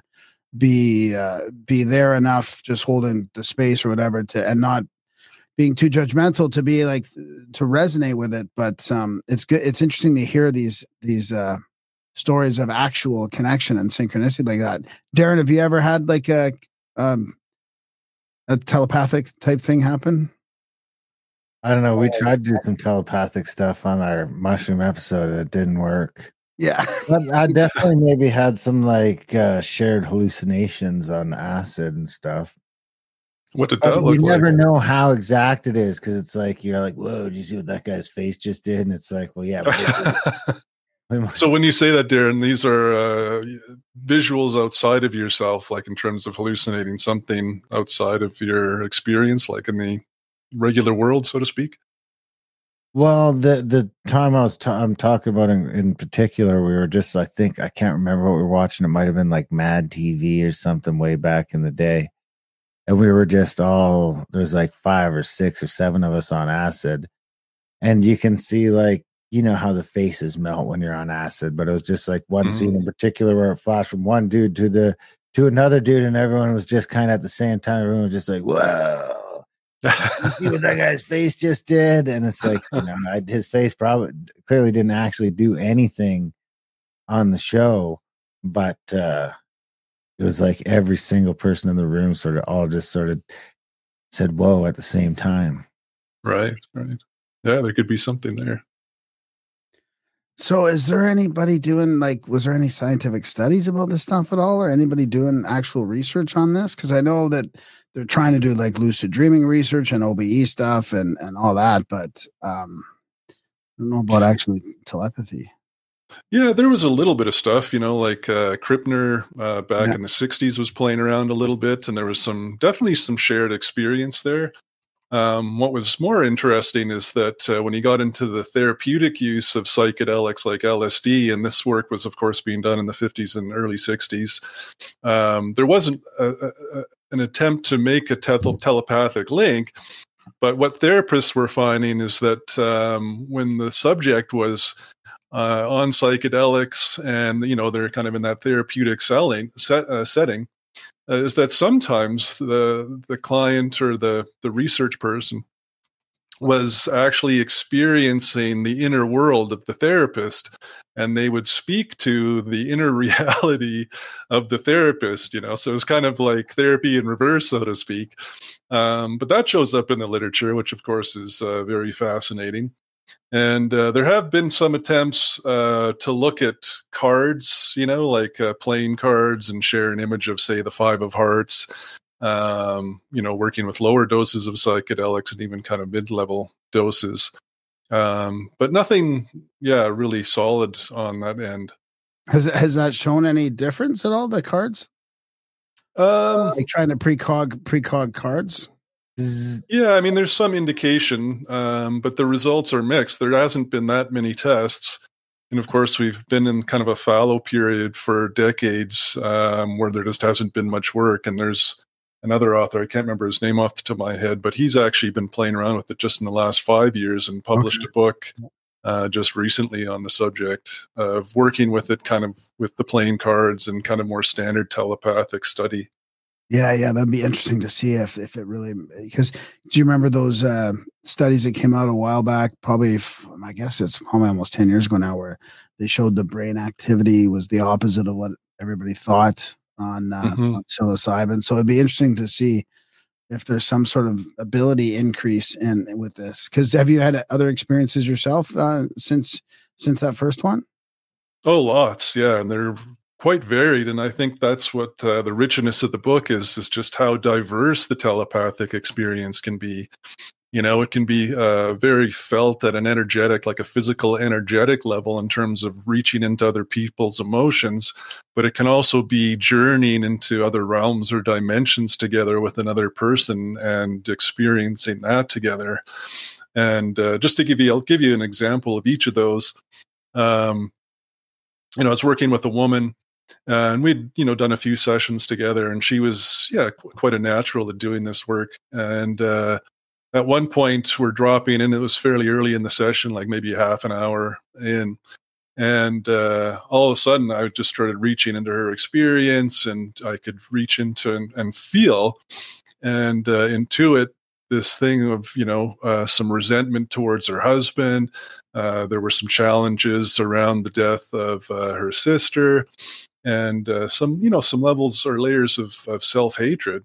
be uh, be there enough, just holding the space or whatever, to and not being too judgmental to be like to resonate with it. But um, it's good. It's interesting to hear these these uh, stories of actual connection and synchronicity like that. Darren, have you ever had like a um, a telepathic type thing happen? I don't know. We tried to do some telepathic stuff on our mushroom episode and it didn't work. Yeah. But I definitely maybe had some like uh, shared hallucinations on acid and stuff. What did But that look you like? never know how exact it is because it's like you're like, whoa, did you see what that guy's face just did? And it's like, well, yeah. But So when you say that, Darren, these are uh, visuals outside of yourself, like in terms of hallucinating something outside of your experience, like in the regular world, so to speak. Well, the the time I was ta- I'm talking about in, in particular, we were just I think I can't remember what we were watching. It might have been like Mad T V or something way back in the day, and we were just all there's like five or six or seven of us on acid, and you can see like you know how the faces melt when you're on acid, but it was just like one Mhm. scene in particular where it flashed from one dude to the to another dude, and everyone was just kind of at the same time. Everyone was just like, whoa. You see what that guy's face just did, and it's like you know I, his face probably clearly didn't actually do anything on the show, but uh it was like every single person in the room sort of all just sort of said whoa at the same time. Right, right. Yeah, there could be something there. So is there anybody doing like was there any scientific studies about this stuff at all, or anybody doing actual research on this? Because I know that they're trying to do like lucid dreaming research and O B E stuff and and all that, but um I don't know about actually telepathy. Yeah, there was a little bit of stuff, you know, like uh, Krippner uh, back Yeah. in the sixties was playing around a little bit, and there was some definitely some shared experience there. Um, what was more interesting is that uh, when he got into the therapeutic use of psychedelics like L S D, and this work was, of course, being done in the fifties and early sixties, um, there wasn't a, a, an attempt to make a tel- telepathic link. But what therapists were finding is that um, when the subject was uh, on psychedelics and, you know, they're kind of in that therapeutic selling, set, uh, setting, uh, is that sometimes the the client or the, the research person was actually experiencing the inner world of the therapist, and they would speak to the inner reality of the therapist, you know, so it's kind of like therapy in reverse, so to speak. Um, but that shows up in the literature, which of course is uh, very fascinating. And uh, there have been some attempts uh, to look at cards, you know, like uh, playing cards and share an image of, say, the Five of Hearts, um, you know, working with lower doses of psychedelics and even kind of mid-level doses. Um, but nothing, yeah, really solid on that end. Has has that shown any difference at all, the cards? Um, Like trying to precog precog cards? Yeah, I mean, there's some indication, um, but the results are mixed. There hasn't been that many tests. And of course, we've been in kind of a fallow period for decades um, where there just hasn't been much work. And there's another author, I can't remember his name off the top of my head, but he's actually been playing around with it just in the last five years and published Okay. a book uh, just recently on the subject of working with it kind of with the playing cards and kind of more standard telepathic study. Yeah, yeah, that'd be interesting to see if if it really because do you remember those uh, studies that came out a while back? Probably, f- I guess it's probably almost ten years ago now, where they showed the brain activity was the opposite of what everybody thought on, uh, Mhm. on psilocybin. So it'd be interesting to see if there's some sort of ability increase in with this. Because have you had other experiences yourself uh, since since that first one? Oh, lots, yeah, and they're quite varied, and I think that's what uh, the richness of the book is, is just how diverse the telepathic experience can be. You know, it can be uh, very felt at an energetic, like a physical energetic level in terms of reaching into other people's emotions, but it can also be journeying into other realms or dimensions together with another person and experiencing that together. And uh, just to give you, I'll give you an example of each of those. Um, you know, I was working with a woman, uh, and we'd, you know, done a few sessions together, and she was, yeah, qu- quite a natural at doing this work. And uh, at one point, we're dropping in. It was fairly early in the session, like maybe half an hour in, and uh, all of a sudden, I just started reaching into her experience, and I could reach into and, and feel and uh, intuit this thing of, you know, uh, some resentment towards her husband. Uh, there were some challenges around the death of uh, her sister, and uh, some, you know, some levels or layers of, of self-hatred.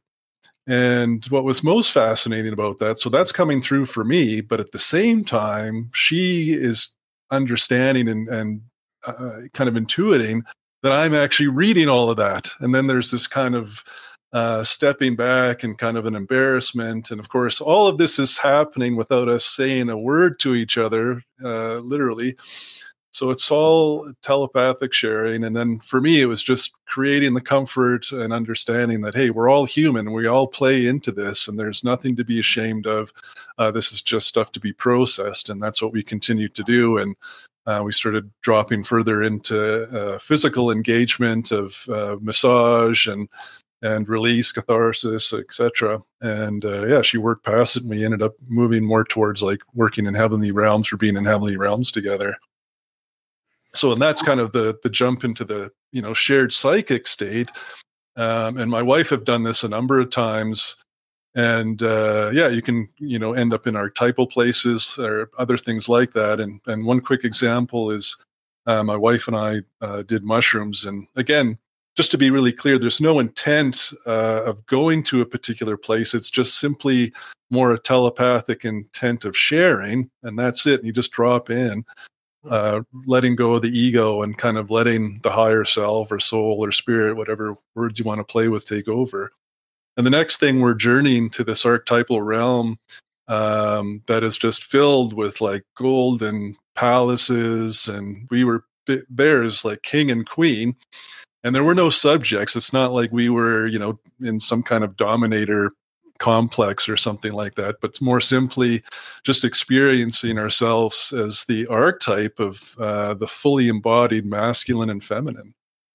And what was most fascinating about that, so that's coming through for me, but at the same time, she is understanding and, and uh, kind of intuiting that I'm actually reading all of that. And then there's this kind of uh, stepping back and kind of an embarrassment. And of course, all of this is happening without us saying a word to each other, uh, literally. So it's all telepathic sharing. And then for me, it was just creating the comfort and understanding that, hey, we're all human. We all play into this, and there's nothing to be ashamed of. Uh, this is just stuff to be processed. And that's what we continue to do. And uh, we started dropping further into uh, physical engagement of uh, massage and and release, catharsis, et cetera. And uh, yeah, she worked past it, and we ended up moving more towards like working in heavenly realms or being in heavenly realms together. So, and that's kind of the the jump into the, you know, shared psychic state. Um, and my wife have done this a number of times. And uh, yeah, you can, you know, end up in archetypal places or other things like that. And and one quick example is uh, my wife and I uh, did mushrooms. And again, just to be really clear, there's no intent uh, of going to a particular place. It's just simply more a telepathic intent of sharing. And that's it. And you just drop in. Uh, letting go of the ego and kind of letting the higher self or soul or spirit, whatever words you want to play with, take over. And the next thing, we're journeying to this archetypal realm um, that is just filled with like golden palaces. And we were there as like king and queen. And there were no subjects. It's not like we were, you know, in some kind of dominator complex or something like that, but it's more simply just experiencing ourselves as the archetype of uh, the fully embodied masculine and feminine.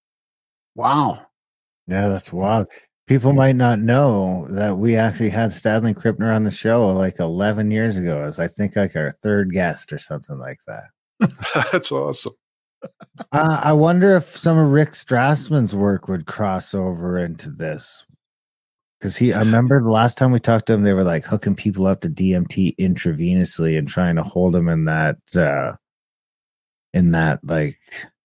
Wow. Yeah, that's wild. People might not know that we actually had Stanley Krippner on the show like eleven years ago as I think like our third guest or something like that. That's awesome. uh, I wonder if some of Rick Strassman's work would cross over into this. Because he, I remember the last time we talked to him, they were like hooking people up to D M T intravenously and trying to hold them in that, uh, in that like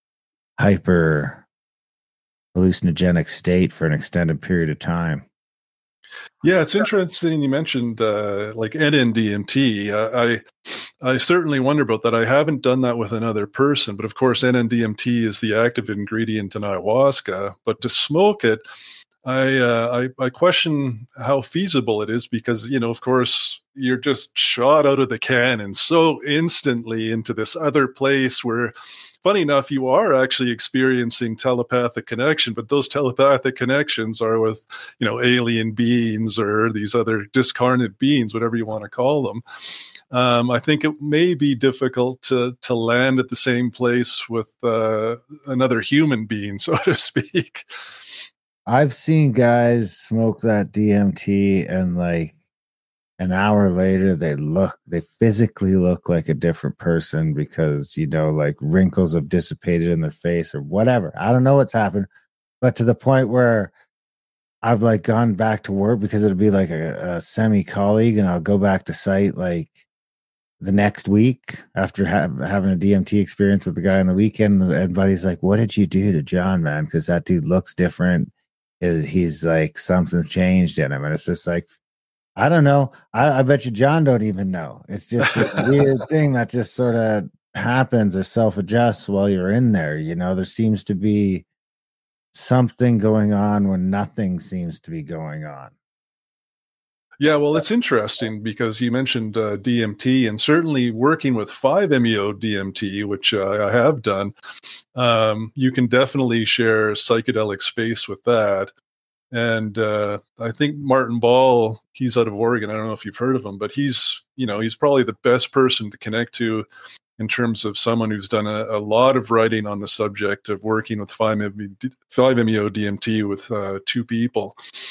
hyper hallucinogenic state for an extended period of time. Yeah, it's interesting you mentioned uh, like N N D M T. Uh, I I certainly wonder about that. I haven't done that with another person, but of course N N D M T is the active ingredient in ayahuasca. But to smoke it, I, uh, I I question how feasible it is because, you know, of course, you're just shot out of the cannon so instantly into this other place where, funny enough, you are actually experiencing telepathic connection, but those telepathic connections are with, you know, alien beings or these other discarnate beings, whatever you want to call them. Um, I think it may be difficult to to land at the same place with uh, another human being, so to speak. I've seen guys smoke that D M T and like an hour later they look, they physically look like a different person because, you know, like wrinkles have dissipated in their face or whatever. I don't know what's happened, but to the point where I've like gone back to work because it'll be like a, a semi-colleague and I'll go back to site like the next week after ha- having a D M T experience with the guy on the weekend. And buddy's like, what did you do to John, man? Because that dude looks different. He's like, something's changed in him. And it's just like, I don't know. I, I bet you John don't even know. It's just a weird thing that just sort of happens or self-adjusts while you're in there. You know, there seems to be something going on when nothing seems to be going on. Yeah, well, it's interesting because you mentioned uh, D M T, and certainly working with five M E O D M T, which uh, I have done, um, you can definitely share psychedelic space with that. And uh, I think Martin Ball, he's out of Oregon. I don't know if you've heard of him, but he's, you know, he's probably the best person to connect to in terms of someone who's done a, a lot of writing on the subject of working with five M E O D M T with uh, two people.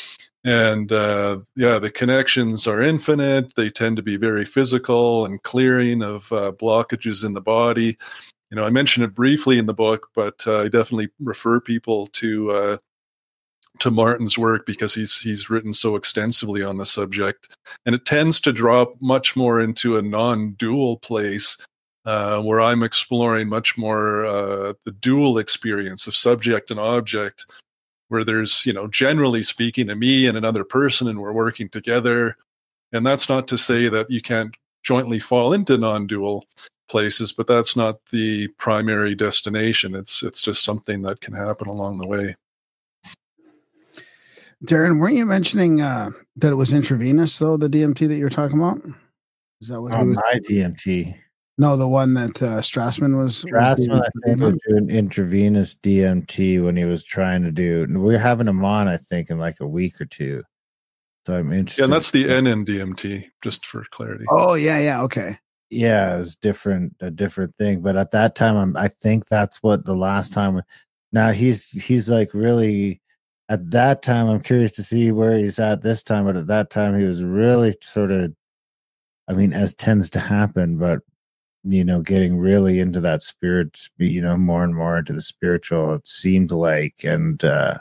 And uh, yeah, the connections are infinite. They tend to be very physical and clearing of uh, blockages in the body. You know, I mentioned it briefly in the book, but uh, I definitely refer people to uh, to Martin's work because he's he's written so extensively on the subject, and it tends to drop much more into a non-dual place uh, where I'm exploring much more uh, the dual experience of subject and object, where there's, you know, generally speaking, a me and another person, and we're working together. And that's not to say that you can't jointly fall into non-dual places, but that's not the primary destination. It's it's just something that can happen along the way. Darren, weren't you mentioning uh, that it was intravenous though? The D M T that you're talking about? Is that what he On was? my D M T. No, the one that uh, Strassman was. was Strassman, doing- I think, was doing intravenous D M T when he was trying to do. We were having him on, I think, in like a week or two. So I'm interested. Yeah, and that's the N N D M T, just for clarity. Oh yeah, yeah, okay. Yeah, it's different, a different thing. But at that time, I'm, I think that's what the last time. Now he's he's like really. At that time, I'm curious to see where he's at this time. But at that time, he was really sort of. I mean, as tends to happen, but you know, getting really into that spirit, you know, more and more into the spiritual. It seemed like, and. uh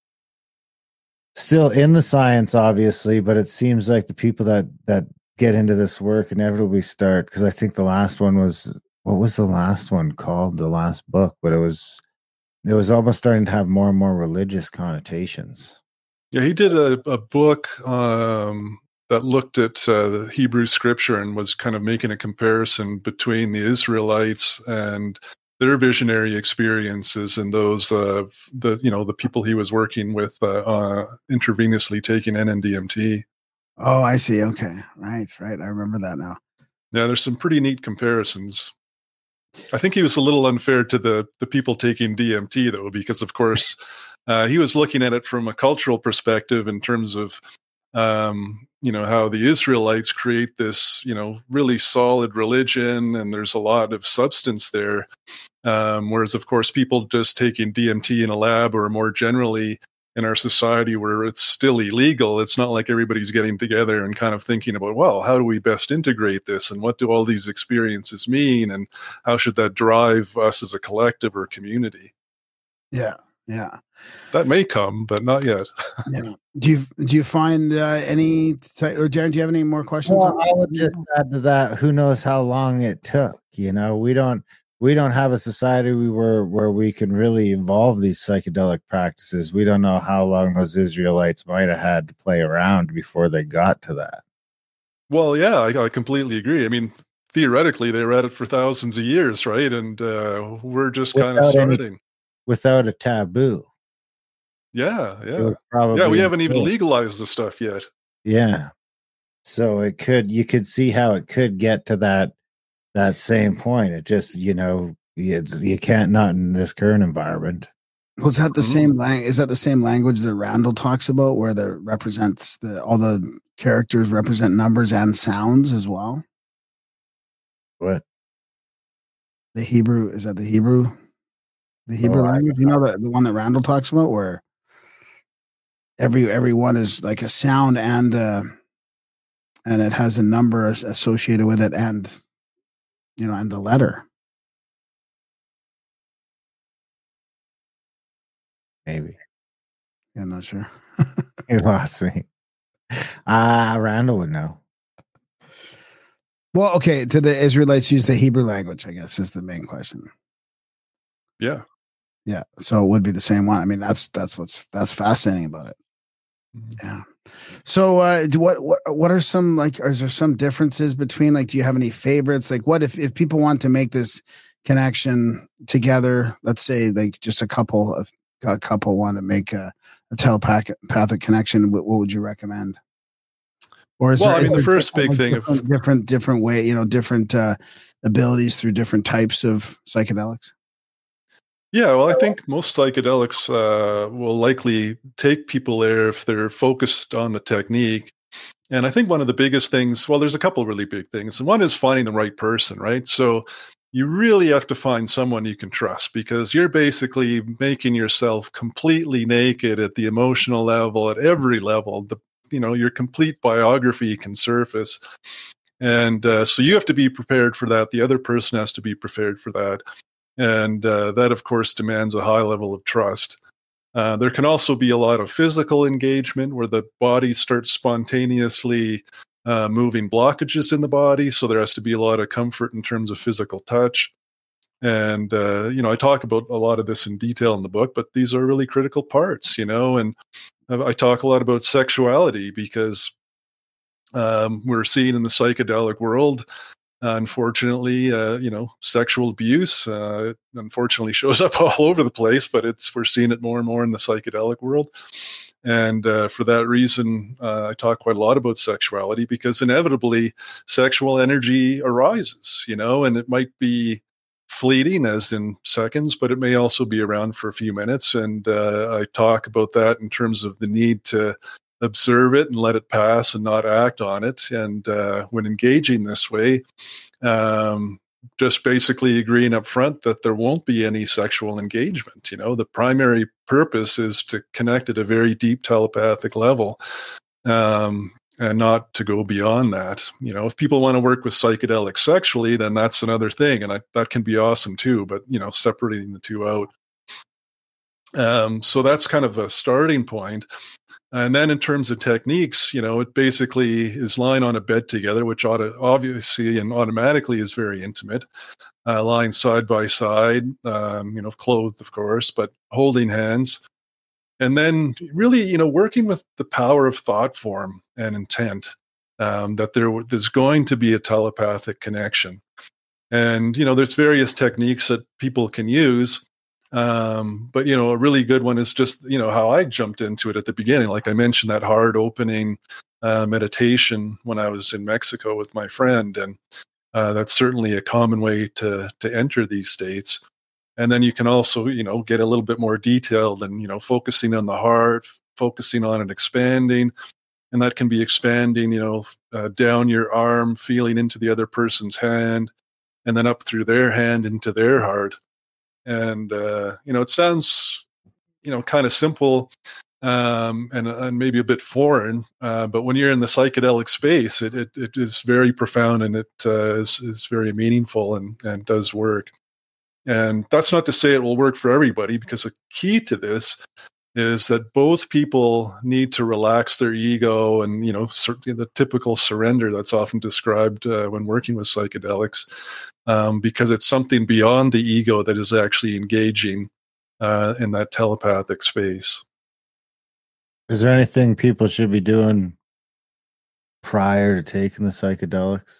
Still in the science, obviously, but it seems like the people that that get into this work inevitably start, because I think the last one was, what was the last one called? The last book, but it was it was almost starting to have more and more religious connotations. Yeah, he did a, a book um, that looked at uh, the Hebrew scripture and was kind of making a comparison between the Israelites and their visionary experiences and those of the, you know, the people he was working with uh, uh, intravenously taking N N D M T. Oh, I see. Okay, right, right. I remember that now. Yeah, there's some pretty neat comparisons. I think he was a little unfair to the the people taking D M T though, because of course uh, he was looking at it from a cultural perspective in terms of um, you know, how the Israelites create this, you know, really solid religion, and there's a lot of substance there. Um, whereas, of course, people just taking D M T in a lab, or more generally in our society where it's still illegal, it's not like everybody's getting together and kind of thinking about, well, how do we best integrate this, and what do all these experiences mean, and how should that drive us as a collective or community? Yeah, yeah. That may come, but not yet. Yeah. Do you do you find uh, any or Darren? Do you have any more questions? Well, on I would just add to that. Who knows how long it took? You know, we don't we don't have a society we were where we can really evolve these psychedelic practices. We don't know how long those Israelites might have had to play around before they got to that. Well, yeah, I, I completely agree. I mean, theoretically, they were at it for thousands of years, right? And uh, we're just kind of Without any- starting. Without a taboo. Yeah, It yeah. was probably Yeah, we haven't even cool. legalized the stuff yet. Yeah. So it could, you could see how it could get to that, that same point. It just, you know, it's, you can't not in this current environment. Was that the Mhm. same lang? Is that the same language that Randall talks about, where there represents the all the characters represent numbers and sounds as well? What? The Hebrew, is that the Hebrew? The Hebrew Oh, I- language? You know the, the one that Randall talks about, where every every one is like a sound and uh and it has a number as- associated with it, and you know, and the letter. Maybe. Yeah, I'm not sure. You lost me. Ah, Randall would know. Well, okay. Did the Israelites use the Hebrew language? I guess is the main question. Yeah. Yeah, so it would be the same one. I mean, that's that's what's that's fascinating about it. Mhm. Yeah. So, uh, do what what what are some like? Is there some differences between like? Do you have any favorites? Like, what if if people want to make this connection together? Let's say like just a couple of a couple want to make a, a telepathic connection. What, what would you recommend? Or is Well, there, I mean, the is there first big different- thing of- different, different different way, you know, different uh, abilities through different types of psychedelics. Yeah, well, I think most psychedelics uh, will likely take people there if they're focused on the technique. And I think one of the biggest things, well, there's a couple really big things. One is finding the right person, right? So you really have to find someone you can trust, because you're basically making yourself completely naked at the emotional level, at every level. The, you know, your complete biography can surface. And uh, so you have to be prepared for that. The other person has to be prepared for that. And uh, that, of course, demands a high level of trust. Uh, there can also be a lot of physical engagement where the body starts spontaneously uh, moving blockages in the body. So there has to be a lot of comfort in terms of physical touch. And, uh, you know, I talk about a lot of this in detail in the book, but these are really critical parts, you know, and I talk a lot about sexuality because um, we're seeing in the psychedelic world Uh, unfortunately, uh, you know, sexual abuse uh, unfortunately shows up all over the place, but it's we're seeing it more and more in the psychedelic world. And uh, for that reason, uh, I talk quite a lot about sexuality, because inevitably sexual energy arises, you know, and it might be fleeting, as in seconds, but it may also be around for a few minutes. And uh, I talk about that in terms of the need to observe it and let it pass and not act on it. And uh, when engaging this way, um, just basically agreeing up front that there won't be any sexual engagement. You know, the primary purpose is to connect at a very deep telepathic level, um, and not to go beyond that. You know, if people want to work with psychedelics sexually, then that's another thing, and I, that can be awesome too. But you know, separating the two out. Um, so that's kind of a starting point. And then in terms of techniques, you know, it basically is lying on a bed together, which ought to, obviously and automatically is very intimate, uh, lying side by side, um, you know, clothed, of course, but holding hands. And then really, you know, working with the power of thought form and intent, um, that there there's going to be a telepathic connection. And, you know, there's various techniques that people can use. Um, but, you know, a really good one is just, you know, how I jumped into it at the beginning. Like I mentioned, that hard opening uh, meditation when I was in Mexico with my friend. And uh, that's certainly a common way to to enter these states. And then you can also, you know, get a little bit more detailed and, you know, focusing on the heart, focusing on it expanding. And that can be expanding, you know, uh, down your arm, feeling into the other person's hand, and then up through their hand into their heart. And, uh, you know, it sounds, you know, kind of simple um, and, and maybe a bit foreign. Uh, but when you're in the psychedelic space, it, it, it is very profound, and it uh, is, is very meaningful and, and does work. And that's not to say it will work for everybody, because a key to this is that both people need to relax their ego and, you know, certainly the typical surrender that's often described uh, when working with psychedelics. Um, because it's something beyond the ego that is actually engaging uh, in that telepathic space. Is there anything people should be doing prior to taking the psychedelics?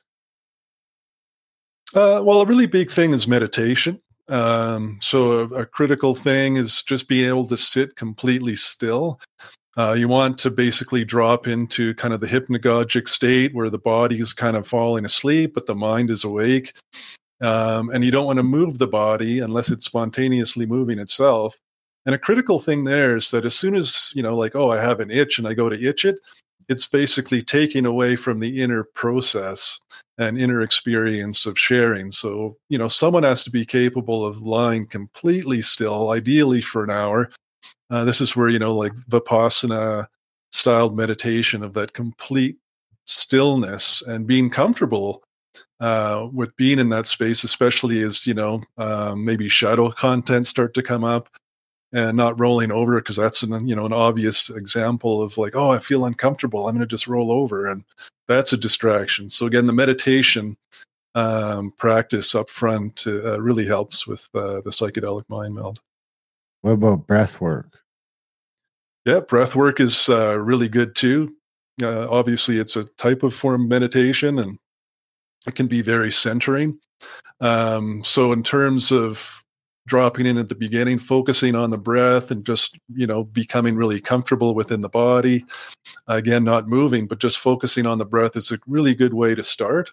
Uh, well, a really big thing is meditation. Um, so a, a critical thing is just being able to sit completely still. Uh, you want to basically drop into kind of the hypnagogic state where the body is kind of falling asleep, but the mind is awake. Um, and you don't want to move the body unless it's spontaneously moving itself. And a critical thing there is that as soon as, you know, like, oh, I have an itch and I go to itch it, it's basically taking away from the inner process and inner experience of sharing. So, you know, someone has to be capable of lying completely still, ideally for an hour. Uh, this is where, you know, like Vipassana styled meditation of that complete stillness and being comfortable uh, with being in that space, especially as, you know, um, maybe shadow content start to come up, and not rolling over, because that's an, you know, an obvious example of like, oh, I feel uncomfortable, I'm going to just roll over. And that's a distraction. So again, the meditation um, practice up front uh, really helps with uh, the psychedelic mind meld. What about breath work? Yeah, breath work is uh, really good too. Uh, obviously, it's a type of form of meditation, and it can be very centering. Um, so in terms of dropping in at the beginning, focusing on the breath and just, you know, becoming really comfortable within the body. Again, not moving, but just focusing on the breath is a really good way to start.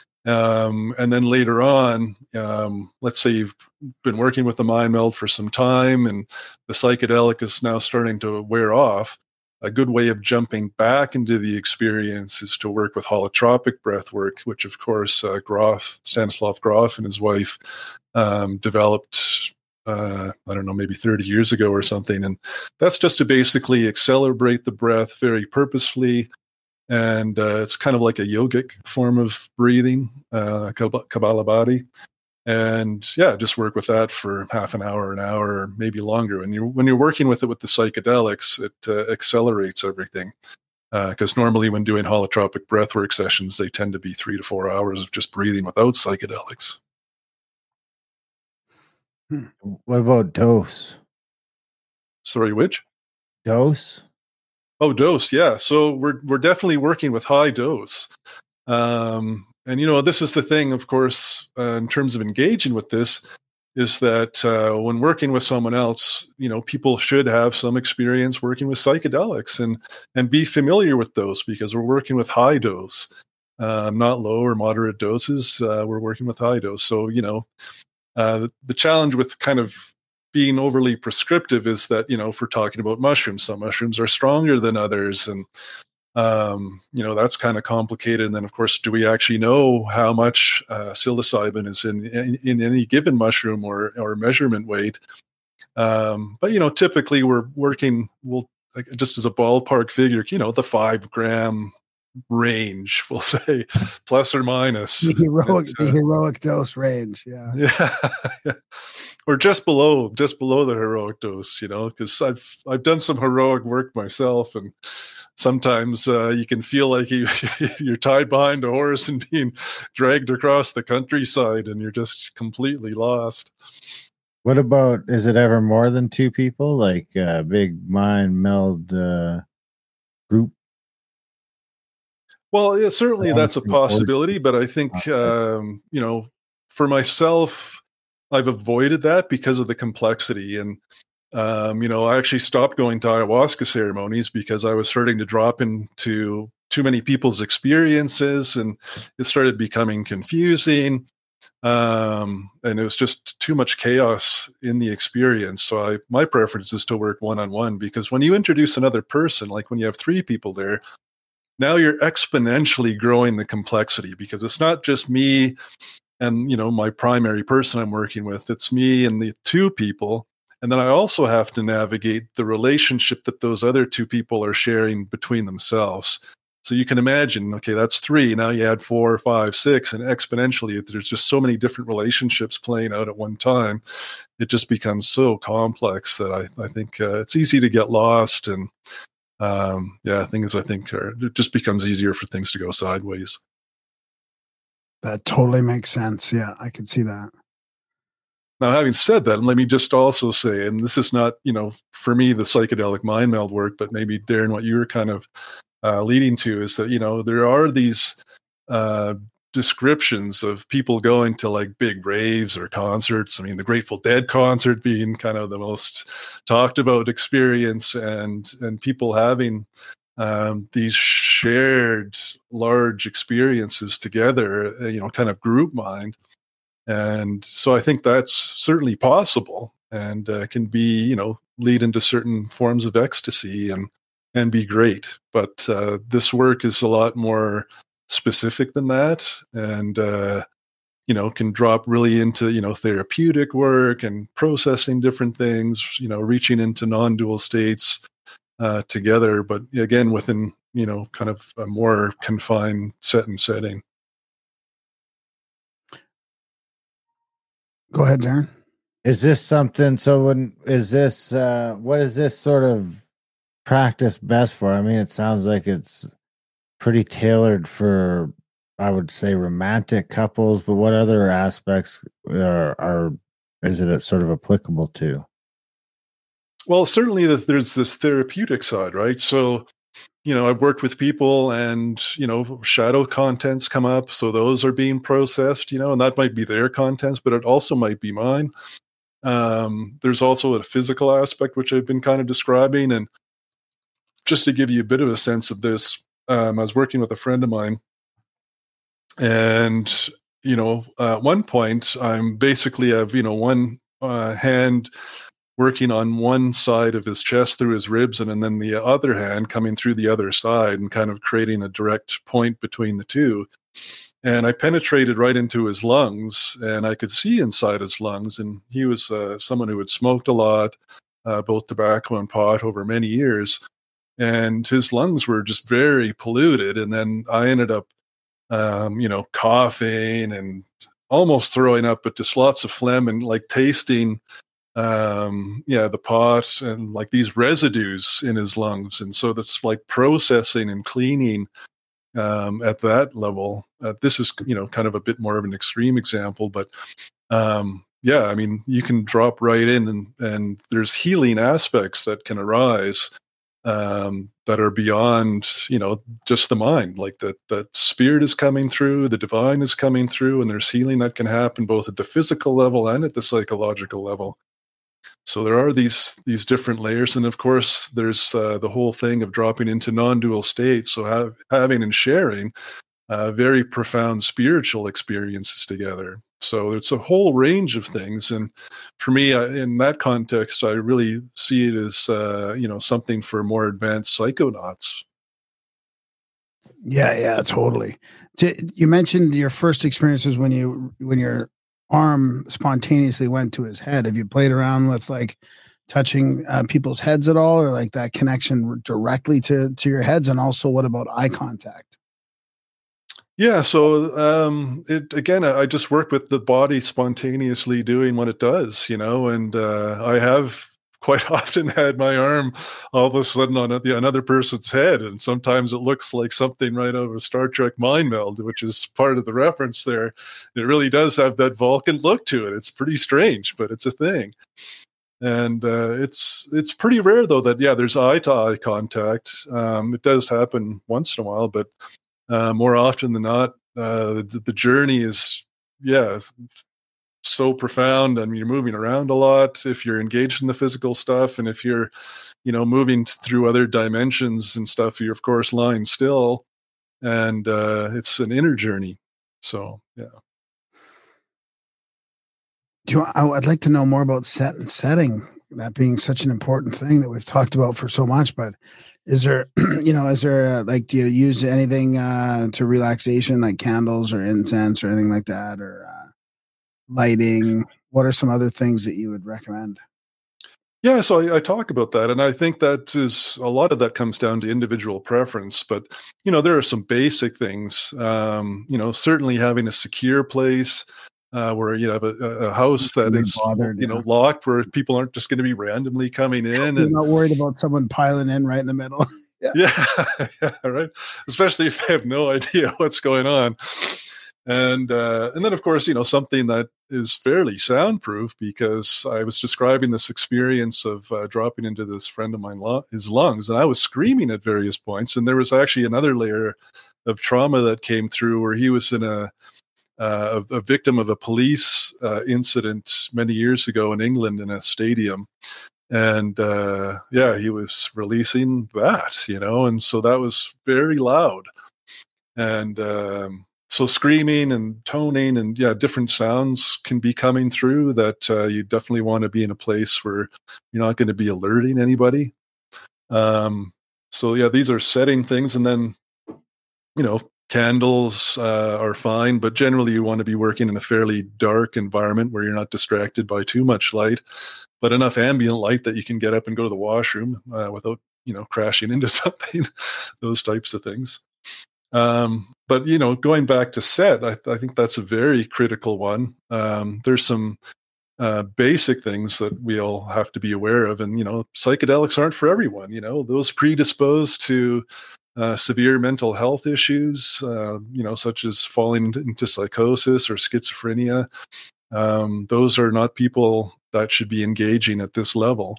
Um, and then later on, um, let's say you've been working with the mind meld for some time and the psychedelic is now starting to wear off. A good way of jumping back into the experience is to work with holotropic breath work, which of course uh, Grof, Stanislav Grof and his wife um, developed, uh, I don't know, maybe thirty years ago or something. And that's just to basically accelerate the breath very purposefully. And uh, it's kind of like a yogic form of breathing, uh, Kapalabhati. And yeah, just work with that for half an hour, an hour, or maybe longer. And you're, when you're working with it with the psychedelics, it uh, accelerates everything. Because uh, normally when doing holotropic breathwork sessions, they tend to be three to four hours of just breathing without psychedelics. What about dose? Sorry, which? Dose? Oh, dose, yeah. So we're we're definitely working with high dose. Um, and, you know, this is the thing, of course, uh, in terms of engaging with this, is that uh, when working with someone else, you know, people should have some experience working with psychedelics and and be familiar with those, because we're working with high dose, uh, not low or moderate doses. Uh, we're working with high dose. So, you know, uh, the, the challenge with kind of being overly prescriptive is that, you know, if we're talking about mushrooms, some mushrooms are stronger than others, and Um, you know, that's kind of complicated. And then, of course, do we actually know how much uh, psilocybin is in, in in any given mushroom or or measurement weight? Um, but, you know, typically we're working, we'll like, just as a ballpark figure, you know, the five gram range, we'll say, plus or minus. The heroic, And, uh, the heroic dose range. Yeah. yeah. Or just below, just below the heroic dose, you know, because I've I've done some heroic work myself, and sometimes uh, you can feel like you you're tied behind a horse and being dragged across the countryside, and you're just completely lost. What about, is it ever more than two people, like a big mind meld uh, group? Well, yeah, certainly Yeah, that's a pretty important. possibility, but I think um, you know, for myself, I've avoided that because of the complexity. And, um, you know, I actually stopped going to ayahuasca ceremonies because I was starting to drop into too many people's experiences, and it started becoming confusing. Um, and it was just too much chaos in the experience. So I, my preference is to work one-on-one, because when you introduce another person, like when you have three people there, now you're exponentially growing the complexity, because it's not just me and, you know, my primary person I'm working with. It's me and the two people. And then I also have to navigate the relationship that those other two people are sharing between themselves. So you can imagine, okay, that's three. Now you add four, five, six, and exponentially, there's just so many different relationships playing out at one time. It just becomes so complex that I, I think uh, it's easy to get lost. And um, yeah, things I think are, it just becomes easier for things to go sideways. That totally makes sense. Yeah, I can see that. Now, having said that, let me just also say, and this is not, you know, for me, the psychedelic mind meld work, but maybe, Darren, what you were kind of uh, leading to is that, you know, there are these uh, descriptions of people going to like big raves or concerts. I mean, the Grateful Dead concert being kind of the most talked about experience, and and people having um, these shared large experiences together, uh, you know, kind of group mind. And so I think that's certainly possible, and uh, can be, you know, lead into certain forms of ecstasy and and be great. But uh, this work is a lot more specific than that, and uh, you know, can drop really into, you know, therapeutic work and processing different things, you know, reaching into non-dual states uh, together, but again within, you know, kind of a more confined set and setting. Go ahead, Darren. Is this something, so when, is this, uh, what is this sort of practice best for? I mean, it sounds like it's pretty tailored for, I would say, romantic couples, but what other aspects are, are is it sort of applicable to? Well, certainly that there's this therapeutic side, right? So, you know, I've worked with people, and, you know, shadow contents come up. So those are being processed, you know, and that might be their contents, but it also might be mine. Um, there's also a physical aspect, which I've been kind of describing. And just to give you a bit of a sense of this, um, I was working with a friend of mine, and, you know, uh, at one point I'm basically have, you know, one uh, hand working on one side of his chest through his ribs, and, and then the other hand coming through the other side and kind of creating a direct point between the two. And I penetrated right into his lungs, and I could see inside his lungs. And he was uh, someone who had smoked a lot, uh, both tobacco and pot, over many years. And his lungs were just very polluted. And then I ended up, um, you know, coughing and almost throwing up, but just lots of phlegm, and like tasting um yeah the pot and like these residues in his lungs. And so that's like processing and cleaning um at that level. Uh, this is, you know, kind of a bit more of an extreme example, but um yeah, I mean, you can drop right in, and and there's healing aspects that can arise um, that are beyond, you know, just the mind. Like that, that spirit is coming through, the divine is coming through, and there's healing that can happen both at the physical level and at the psychological level. So there are these these different layers, and of course, there's uh, the whole thing of dropping into non-dual states. So have, having and sharing uh, very profound spiritual experiences together. So it's a whole range of things, and for me, uh, in that context, I really see it as uh, you know something for more advanced psychonauts. Yeah, yeah, totally. You mentioned your first experiences when you when your arm spontaneously went to his head. Have you played around with like touching uh, people's heads at all, or like that connection directly to to your heads? And also, what about eye contact? Yeah, so um, it again, I just work with the body spontaneously doing what it does, you know, and uh, I have quite often had my arm all of a sudden on the, another person's head, and sometimes it looks like something right out of a Star Trek mind meld, which is part of the reference there. It really does have that Vulcan look to it. It's pretty strange, but it's a thing. And uh, it's it's pretty rare, though, that, yeah, there's eye-to-eye contact. Um, it does happen once in a while, but Uh, more often than not, uh, the, the journey is, yeah, so profound. I mean, you're moving around a lot if you're engaged in the physical stuff, and if you're, you know, moving through other dimensions and stuff, you're of course lying still, and uh, it's an inner journey. So, yeah. Do you, I'd like to know more about set and setting, that being such an important thing that we've talked about for so much, but is there, you know, is there uh, like, do you use anything uh, to relaxation, like candles or incense or anything like that, or uh, lighting? What are some other things that you would recommend? Yeah, so I, I talk about that, and I think that is a lot of that comes down to individual preference. But you know, there are some basic things. Um, you know, certainly having a secure place. Uh, where you have a, a house that is bothered, you know, yeah. locked, where people aren't just going to be randomly coming in. You're and not worried about someone piling in right in the middle. yeah. yeah, yeah, right. Especially if they have no idea what's going on. And uh, and then, of course, you know, something that is fairly soundproof, because I was describing this experience of uh, dropping into this friend of mine, lo- his lungs, and I was screaming at various points. And there was actually another layer of trauma that came through, where he was in a Uh, a, a victim of a police uh, incident many years ago in England in a stadium. And uh, yeah, he was releasing that, you know, and so that was very loud. And um, so screaming and toning and yeah, different sounds can be coming through that uh, you definitely want to be in a place where you're not going to be alerting anybody. Um, so yeah, these are setting things. And then, you know, candles uh, are fine, but generally you want to be working in a fairly dark environment where you're not distracted by too much light, but enough ambient light that you can get up and go to the washroom uh, without, you know, crashing into something, those types of things. Um, but, you know, going back to set, I, I think that's a very critical one. Um, there's some uh, basic things that we all have to be aware of. And, you know, psychedelics aren't for everyone, you know, those predisposed to Uh, severe mental health issues, uh, you know, such as falling into psychosis or schizophrenia. Um, those are not people that should be engaging at this level.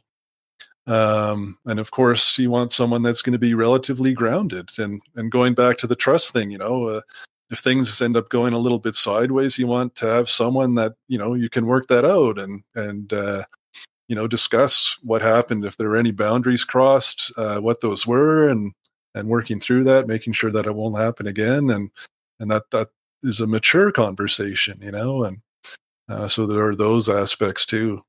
Um, and of course, you want someone that's going to be relatively grounded. And and going back to the trust thing, you know, uh, if things end up going a little bit sideways, you want to have someone that, you know, you can work that out and and uh, you know, discuss what happened, if there are any boundaries crossed, uh, what those were, and and working through that, making sure that it won't happen again. And, and that, that is a mature conversation, you know? And uh, so there are those aspects too.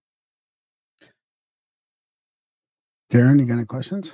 Darren, you got any questions?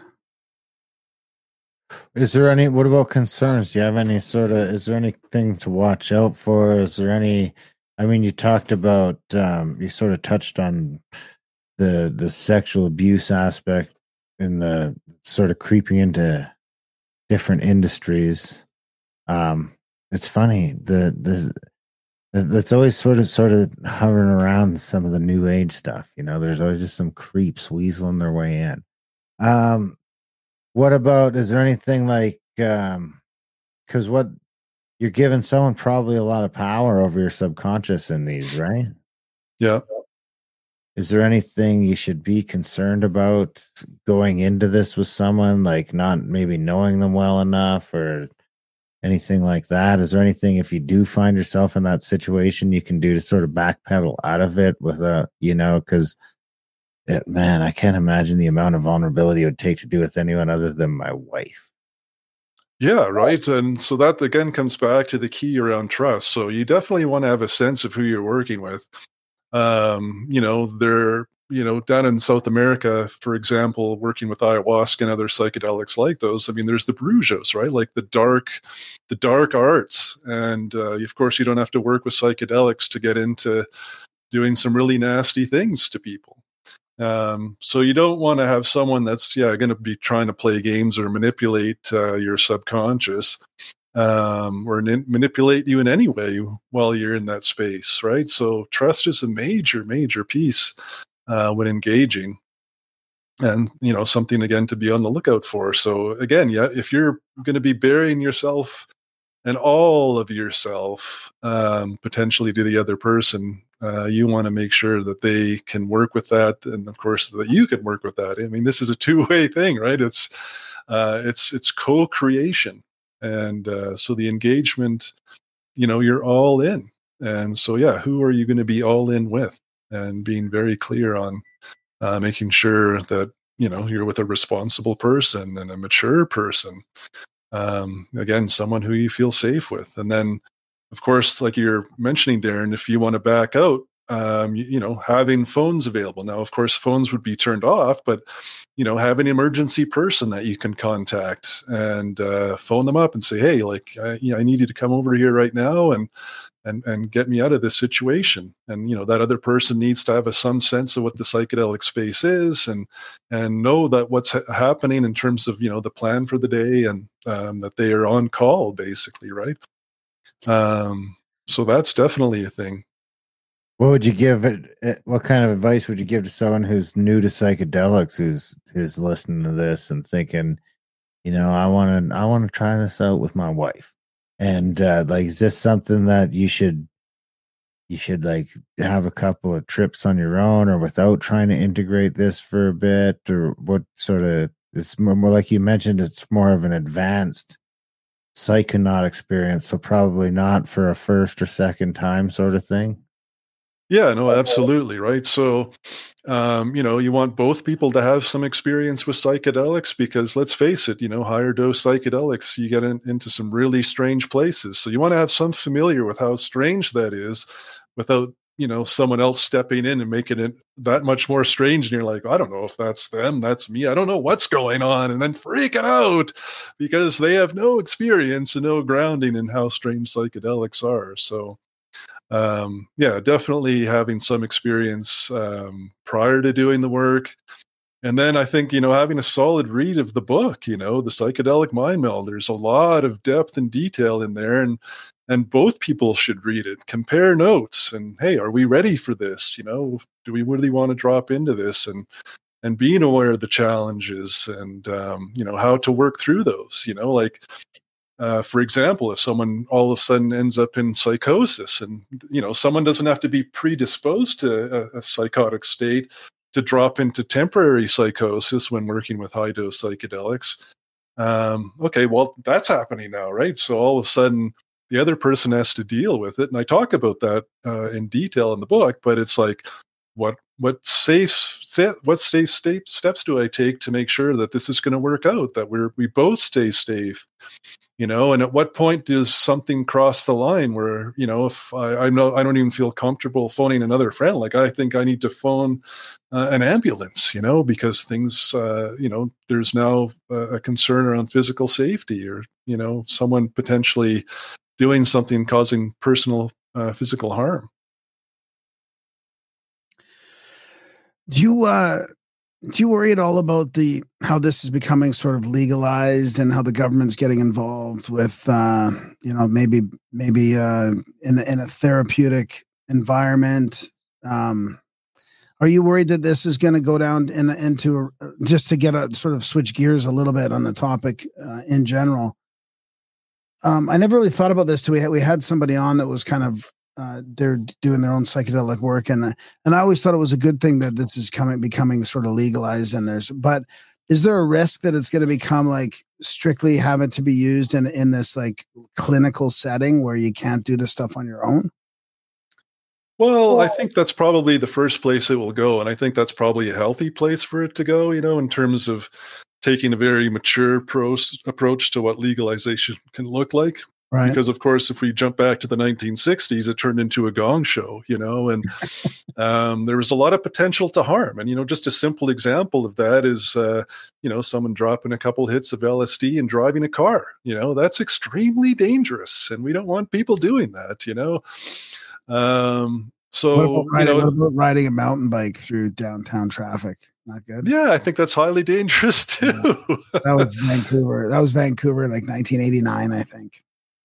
Is there any, what about concerns? Do you have any sort of, is there anything to watch out for? Is there any, I mean, you talked about, um, you sort of touched on the, the sexual abuse aspect and the sort of creeping into different industries. Um, it's funny, the the that's always sort of sort of hovering around some of the new age stuff. You know, there's always just some creeps weaseling their way in. Um, what about? Is there anything like? Um, because what you're giving someone probably a lot of power over your subconscious in these, right? Yeah. is there anything you should be concerned about going into this with someone, like not maybe knowing them well enough or anything like that? Is there anything, if you do find yourself in that situation, you can do to sort of backpedal out of it without, you know, because man, I can't imagine the amount of vulnerability it would take to do with anyone other than my wife. Yeah, right. And so that again comes back to the key around trust. So you definitely want to have a sense of who you're working with. Um, you know, they're, you know, down in South America, for example, working with ayahuasca and other psychedelics like those. I mean, there's the brujos, right? Like the dark, the dark arts. And uh, of course, you don't have to work with psychedelics to get into doing some really nasty things to people. Um, so you don't want to have someone that's, yeah, going to be trying to play games or manipulate uh, your subconscious. Um, or n- manipulate you in any way while you're in that space, right? So trust is a major, major piece uh, when engaging, and you know, something again to be on the lookout for. So again, yeah, if you're going to be burying yourself and all of yourself um, potentially to the other person, uh, you want to make sure that they can work with that, and of course that you can work with that. I mean, this is a two-way thing, right? It's uh, it's it's co-creation. And uh, so the engagement, you know, you're all in. And so, yeah, who are you going to be all in with? And being very clear on uh, making sure that, you know, you're with a responsible person and a mature person. Um, again, someone who you feel safe with. And then, of course, like you're mentioning, Darren, if you want to back out, um, you, you know, having phones available. Now, of course, phones would be turned off, but, you know, have an emergency person that you can contact and uh, phone them up and say, hey, like, I, you know, I need you to come over here right now and, and, and get me out of this situation. And, you know, that other person needs to have a, some sense of what the psychedelic space is and, and know that what's ha- happening in terms of, you know, the plan for the day and um, that they are on call basically. Right. Um, so that's definitely a thing. What would you give it? What kind of advice would you give to someone who's new to psychedelics, who's who's listening to this and thinking, you know, I want to I want to try this out with my wife, and uh, like, is this something that you should you should like have a couple of trips on your own, or without trying to integrate this for a bit, or what sort of? It's more, more like you mentioned, it's more of an advanced psychonaut experience, so probably not for a first or second time sort of thing. Yeah, no, absolutely. Right. So, um, you know, you want both people to have some experience with psychedelics because let's face it, you know, higher dose psychedelics, you get in, into some really strange places. So you want to have some familiar with how strange that is without, you know, someone else stepping in and making it that much more strange. And you're like, I don't know if that's them, that's me. I don't know what's going on. And then freaking out because they have no experience and no grounding in how strange psychedelics are. So, Um, yeah, definitely having some experience um, prior to doing the work. And then I think, you know, having a solid read of the book, you know, the Psychedelic Mind Meld, there's a lot of depth and detail in there. And, and both people should read it, compare notes and, hey, are we ready for this? You know, do we really want to drop into this? And, and being aware of the challenges and, um, you know, how to work through those, you know, like, Uh, for example, if someone all of a sudden ends up in psychosis and, you know, someone doesn't have to be predisposed to a, a psychotic state to drop into temporary psychosis when working with high dose psychedelics. Um, okay, well, that's happening now, right? So all of a sudden the other person has to deal with it. And I talk about that uh, in detail in the book, but it's like, what, what safe, what safe state, steps do I take to make sure that this is going to work out, that we're, we both stay safe? You know, and at what point does something cross the line where, you know, if I, I know I don't even feel comfortable phoning another friend, like I think I need to phone uh, an ambulance, you know, because things, uh, you know, there's now a, a concern around physical safety or, you know, someone potentially doing something causing personal uh, physical harm. Do you, uh, do you worry at all about the how this is becoming sort of legalized and how the government's getting involved with, uh, you know, maybe maybe uh, in in a therapeutic environment? Um, are you worried that this is going to go down in, into a, just to get a sort of switch gears a little bit on the topic uh, in general? Um, I never really thought about this till we had, we had somebody on that was kind of uh, they're doing their own psychedelic work, and and I always thought it was a good thing that this is coming becoming sort of legalized. And there's, but is there a risk that it's going to become like strictly having to be used in in this like clinical setting where you can't do this stuff on your own? Well, I think that's probably the first place it will go, and I think that's probably a healthy place for it to go. You know, in terms of taking a very mature pros- approach to what legalization can look like. Right. Because, of course, if we jump back to the nineteen sixties, it turned into a gong show, you know, and um, there was a lot of potential to harm. And, you know, just a simple example of that is, uh, you know, someone dropping a couple hits of L S D and driving a car. You know, that's extremely dangerous. And we don't want people doing that, you know. Um, so, what about, riding, you know, what about riding a mountain bike through downtown traffic? Not good. Yeah, I think that's highly dangerous, too. Yeah. That was Vancouver. That was Vancouver, like nineteen eighty-nine, I think.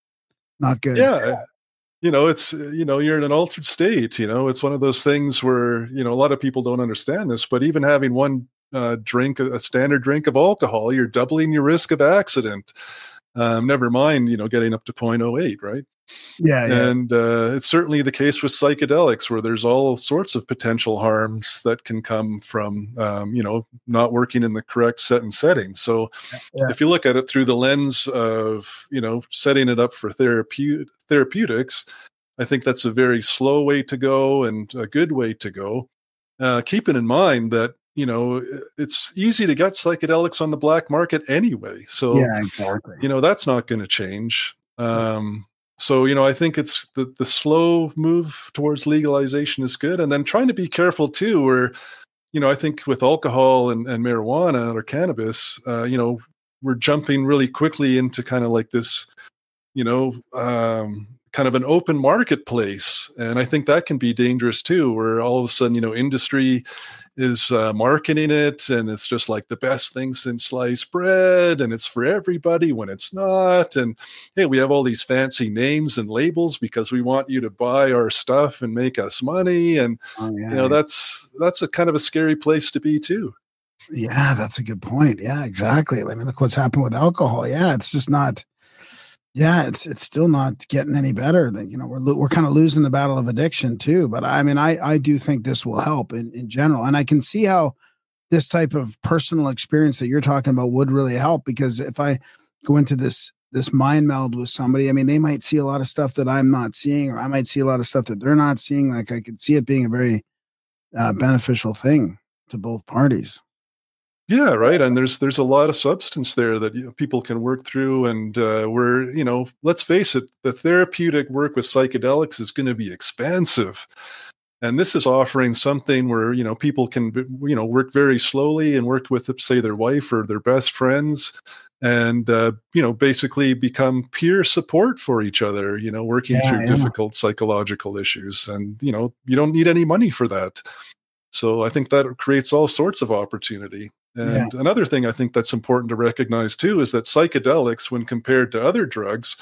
Not good. Yeah. You know, it's, you know, you're in an altered state, you know, it's one of those things where, you know, a lot of people don't understand this, but even having one uh, drink, a standard drink of alcohol, you're doubling your risk of accident. Um, never mind, you know, getting up to zero point zero eight, right? Yeah. yeah. And uh, it's certainly the case with psychedelics, where there's all sorts of potential harms that can come from, um, you know, not working in the correct set and setting. So yeah. if you look at it through the lens of, you know, setting it up for therapeut- therapeutics, I think that's a very slow way to go and a good way to go. Uh, keeping in mind that, you know, it's easy to get psychedelics on the black market anyway. So, yeah, exactly. You know, that's not going to change. Um, So, you know, I think it's the, the slow move towards legalization is good. And then trying to be careful, too, where, you know, I think with alcohol and, and marijuana or cannabis, uh, you know, we're jumping really quickly into kind of like this, you know, um, kind of an open marketplace. And I think that can be dangerous, too, where all of a sudden, you know, industry is uh, marketing it, and it's just like the best thing since sliced bread, and it's for everybody when it's not. And hey, we have all these fancy names and labels because we want you to buy our stuff and make us money. And oh, yeah, you know, yeah. that's that's a kind of a scary place to be too. Yeah, that's a good point. Yeah, exactly. I mean, look what's happened with alcohol. Yeah, it's just not. Yeah, it's it's still not getting any better. That you know we're lo- we're kind of losing the battle of addiction too. But I mean, I I do think this will help in, in general, and I can see how this type of personal experience that you're talking about would really help. Because if I go into this this mind meld with somebody, I mean, they might see a lot of stuff that I'm not seeing, or I might see a lot of stuff that they're not seeing. Like I could see it being a very uh, beneficial thing to both parties. Yeah, right. And there's there's a lot of substance there that you know, people can work through. And uh, we're, you know, let's face it, the therapeutic work with psychedelics is going to be expansive. And this is offering something where, you know, people can, you know, work very slowly and work with, say, their wife or their best friends and, uh, you know, basically become peer support for each other, you know, working Yeah, through yeah. difficult psychological issues. And, you know, you don't need any money for that. So I think that creates all sorts of opportunity. And yeah. Another thing I think that's important to recognize too is that psychedelics, when compared to other drugs,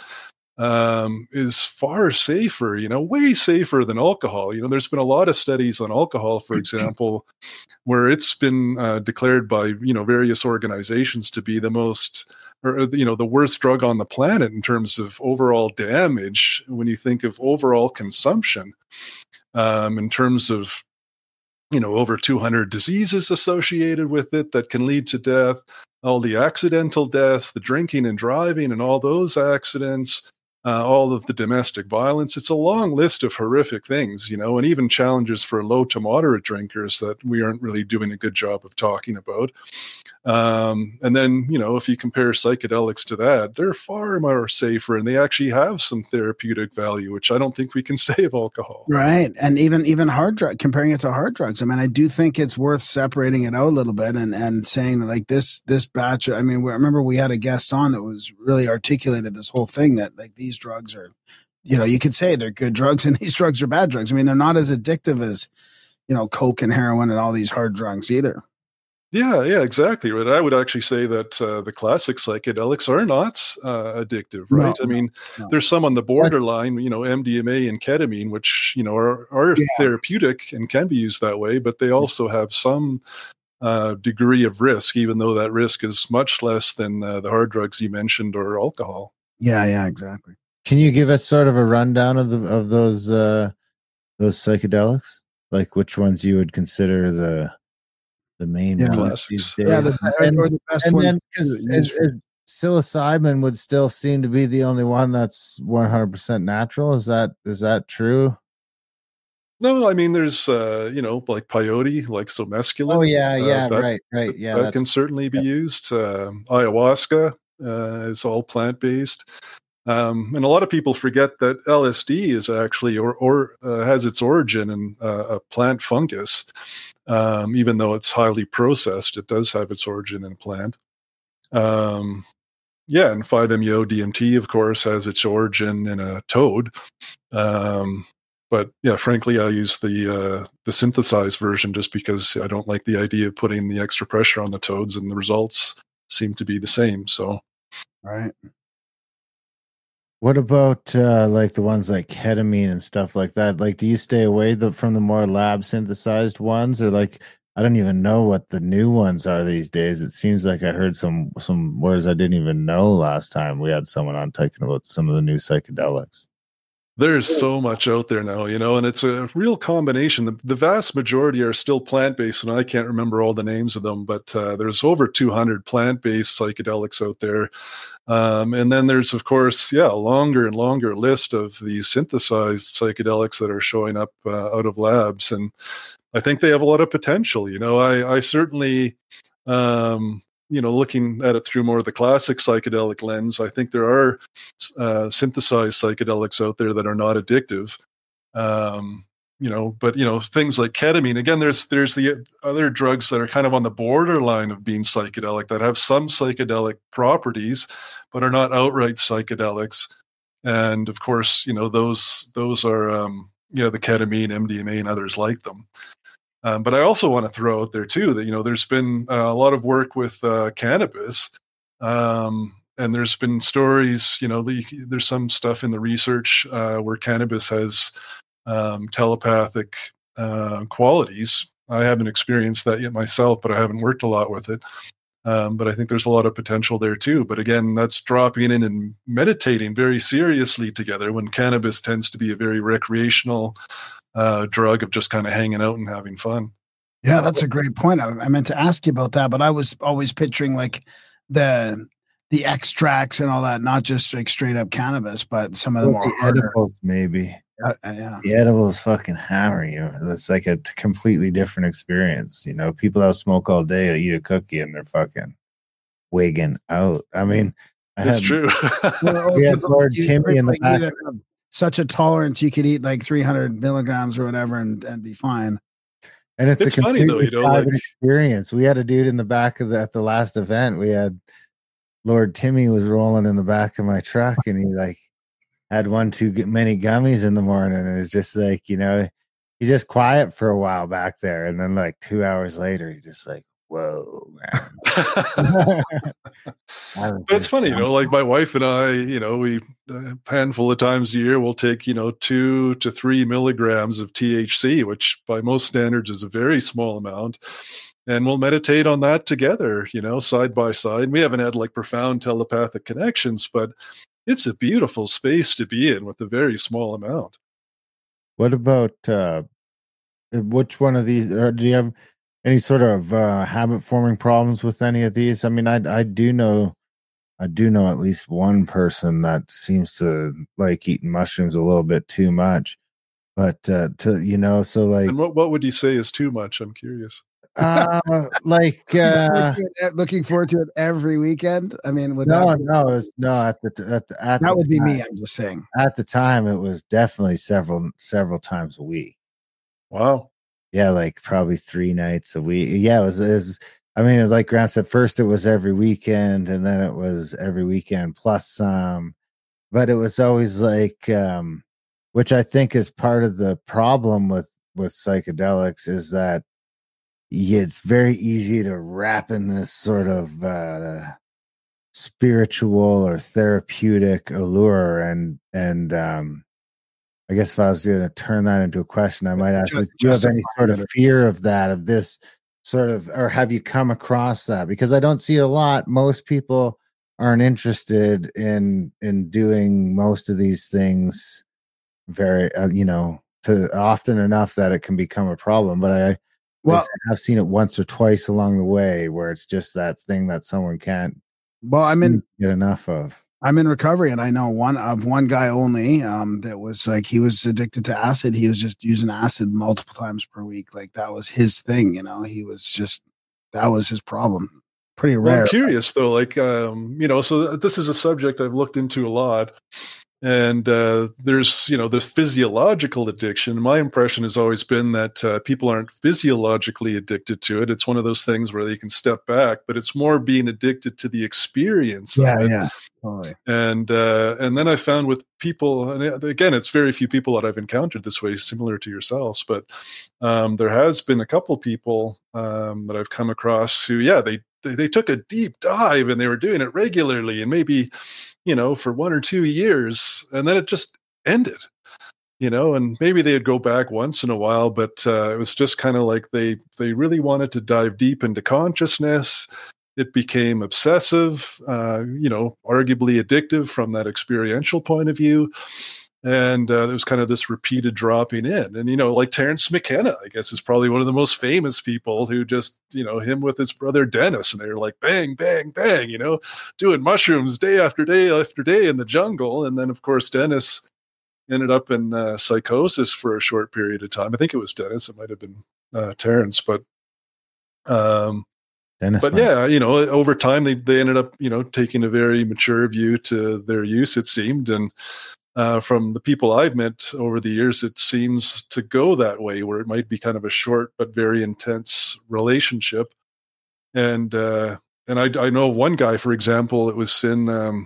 um, is far safer, you know, way safer than alcohol. You know, there's been a lot of studies on alcohol, for example, where it's been uh, declared by, you know, various organizations to be the most, or, you know, the worst drug on the planet in terms of overall damage when you think of overall consumption, um, in terms of, you know, over two hundred diseases associated with it that can lead to death, all the accidental deaths, the drinking and driving and all those accidents, uh, all of the domestic violence. It's a long list of horrific things, you know, and even challenges for low to moderate drinkers that we aren't really doing a good job of talking about. Um, and then, you know, if you compare psychedelics to that, they're far more safer and they actually have some therapeutic value, which I don't think we can say of alcohol. Right. And even even hard drug, comparing it to hard drugs. I mean, I do think it's worth separating it out a little bit and, and saying that like this this batch, I mean, I remember we had a guest on that was really articulated this whole thing that like these drugs are, you know, you could say they're good drugs and these drugs are bad drugs. I mean, they're not as addictive as, you know, coke and heroin and all these hard drugs either. Yeah, yeah, exactly. But I would actually say that uh, the classic psychedelics are not uh, addictive, right? No, I mean, no. there's some on the borderline, you know, M D M A and ketamine, which, you know, are, are Yeah. therapeutic and can be used that way, but they also have some uh, degree of risk, even though that risk is much less than uh, the hard drugs you mentioned or alcohol. Yeah, yeah, exactly. Can you give us sort of a rundown of the of those uh, those psychedelics? Like which ones you would consider the the main Yeah. ones Classics. these days? Yeah, the, and, or the best and one. then 'cause it- it- psilocybin would still seem to be the only one that's one hundred percent natural. Is that is that true? No, I mean there's uh, you know like peyote, like somesculin. Oh yeah, uh, yeah, that, right, right, yeah. that That's can certainly be yeah. used. Um, ayahuasca uh, is all plant based, um, and a lot of people forget that L S D is actually or or uh, has its origin in uh, a plant fungus. Um, even though it's highly processed, it does have its origin in plant. Um, yeah, and five meo D M T, of course, has its origin in a toad. Um, but yeah, frankly, I use the uh, the synthesized version just because I don't like the idea of putting the extra pressure on the toads, and the results seem to be the same. So, Right. What about uh, like the ones like ketamine and stuff like that? Like, do you stay away the, from the more lab synthesized ones, or like I don't even know what the new ones are these days? It seems like I heard some some words I didn't even know last time we had someone on talking about some of the new psychedelics. there's so much out there now, you know, and it's a real combination. The, the vast majority are still plant-based, and I can't remember all the names of them, but uh, there's over two hundred plant-based psychedelics out there. Um, and then there's, of course, yeah, a longer and longer list of these synthesized psychedelics that are showing up uh, out of labs. And I think they have a lot of potential. You know, I, I certainly... Um, you know, looking at it through more of the classic psychedelic lens, I think there are uh, synthesized psychedelics out there that are not addictive. Um, you know, but you know, things like ketamine. Again, there's there's the other drugs that are kind of on the borderline of being psychedelic that have some psychedelic properties, but are not outright psychedelics. And of course, you know, those those are um, you know the ketamine, M D M A, and others like them. Um, but I also want to throw out there too that, you know, there's been uh, a lot of work with uh, cannabis, um, and there's been stories, you know, the, there's some stuff in the research uh, where cannabis has um, telepathic uh, qualities. I haven't experienced that yet myself, but I haven't worked a lot with it. Um, but I think there's a lot of potential there too. But again, that's dropping in and meditating very seriously together, when cannabis tends to be a very recreational uh, drug of just kind of hanging out and having fun. Yeah, that's a great point. I, I meant to ask you about that, but I was always picturing like the the extracts and all that, not just like straight up cannabis, but some of the more the harder. edibles, maybe. Uh, yeah. The edibles fucking hammer you. That's like a t- completely different experience. You know, people that smoke all day, they eat a cookie and they're fucking wigging out. I mean, I It's had, true. we had Lord Timmy in the Like, back. you have such a tolerance, you could eat like three hundred milligrams or whatever and, and be fine. And it's, It's a funny, completely though, you know, private like- experience. We had a dude in the back of the, at the last event. We had Lord Timmy was rolling in the back of my truck, and he like had one too g- many gummies in the morning, and it's just like, you know, he's just quiet for a while back there, and then like two hours later, he's just like, "Whoa, man!" But it's funny, you know, like my wife and I, you know, we a handful of times a year we'll take, you know, two to three milligrams of T H C, which by most standards is a very small amount. And we'll meditate on that together, you know, side by side. We haven't had like profound telepathic connections, but it's a beautiful space to be in with a very small amount. What about uh, which one of these? Or do you have any sort of uh, habit forming problems with any of these? I mean, I I do know, I do know at least one person that seems to like eating mushrooms a little bit too much. But uh, to you know, so like, And what, what would you say is too much? I'm curious. uh, like uh, Looking forward to it every weekend. I mean, with no, that, no, it's no at the at the at that the would be time, me. I'm just saying. At the time, it was definitely several several times a week. Wow. Yeah, like probably three nights a week. Yeah, it was, it was I mean, like Grant said, first it was every weekend, and then it was every weekend plus some. But it was always like, um, which I think is part of the problem with with psychedelics, is that yeah, it's very easy to wrap in this sort of uh, spiritual or therapeutic allure, and and um, I guess if I was going to turn that into a question, I might ask: Just- do you have any justify sort of it. fear of that, of this sort of, or have you come across that? Because I don't see a lot. Most people aren't interested in in doing most of these things very, uh, you know, to often enough that it can become a problem. But I, Well, I've seen it once or twice along the way where it's just that thing that someone can't well, I'm in get enough of. I'm in recovery, and I know one of one guy only um, that was like he was addicted to acid. He was just using acid multiple times per week. Like that was his thing, you know. He was just that was his problem. Pretty Well, rare. I'm curious though, like um, you know, so th- this is a subject I've looked into a lot, and uh, there's you know this physiological addiction. My impression has always been that uh, people aren't physiologically addicted to it. It's one of those things where they can step back, but it's more being addicted to the experience. Yeah, of it. yeah. Totally. And uh, and then I found with people, and again, it's very few people that I've encountered this way, similar to yourselves. But um, there has been a couple people um, that I've come across who, yeah, they, they they took a deep dive and they were doing it regularly, and maybe, you know, for one or two years, and then it just ended. You know, and maybe they'd go back once in a while, but uh, it was just kind of like they they really wanted to dive deep into consciousness. It became obsessive, uh, you know, arguably addictive from that experiential point of view. And uh, there was kind of this repeated dropping in. And, you know, like Terence McKenna, I guess, is probably one of the most famous people who just, you know, him with his brother Dennis, and they were like, bang, bang, bang, you know, doing mushrooms day after day after day in the jungle. And then, of course, Dennis ended up in uh, psychosis for a short period of time. I think it was Dennis. It might have been uh, Terence, but um, Dennis but might- yeah, you know, over time they, they ended up, you know, taking a very mature view to their use, it seemed. And uh, from the people I've met over the years, it seems to go that way, where it might be kind of a short but very intense relationship. And uh, and I, I know one guy, for example, it was in um,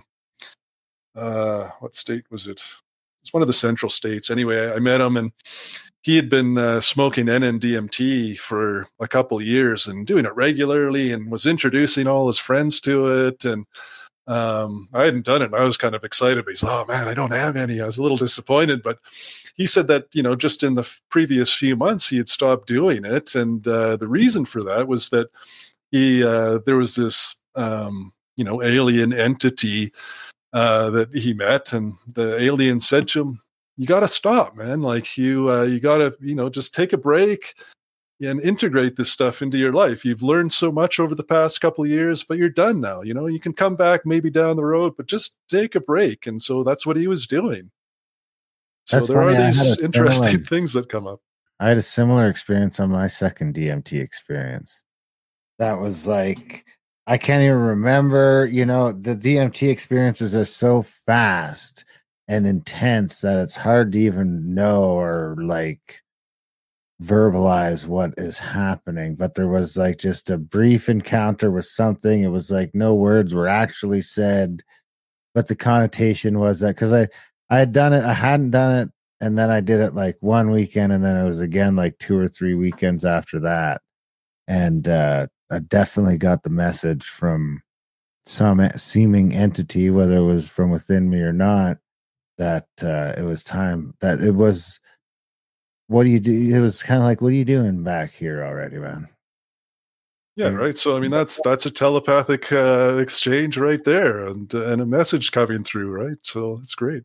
uh, what state was it? It's one of the central states. Anyway, I met him, and he had been uh, smoking N N D M T for a couple of years and doing it regularly, and was introducing all his friends to it. And um, I hadn't done it, and I was kind of excited. But he's, oh man, I don't have any. I was a little disappointed, but he said that, you know, just in the f- previous few months, he had stopped doing it. And uh, the reason for that was that he, uh, there was this, um, you know, alien entity uh, that he met, and the alien said to him, you got to stop, man. Like you, uh, you got to, you know, just take a break and integrate this stuff into your life. You've learned so much over the past couple of years, but you're done now. You know, you can come back maybe down the road, but just take a break. And so that's what he was doing. So That's there funny. I are had these a interesting similar- things that come up. I had a similar experience on my second D M T experience. That was like, I can't even remember, you know, the D M T experiences are so fast and intense that it's hard to even know or like verbalize what is happening. But there was like just a brief encounter with something. It was like no words were actually said, but the connotation was that because I, I had done it, I hadn't done it, and then I did it like one weekend, and then it was again like two or three weekends after that. And uh, I definitely got the message from some seeming entity, whether it was from within me or not, that uh, it was time, that it was, what do you do? It was kind of like, what are you doing back here already, man? Yeah, right. So I mean, that's that's a telepathic uh, exchange right there, and uh, and a message coming through, right? So it's great.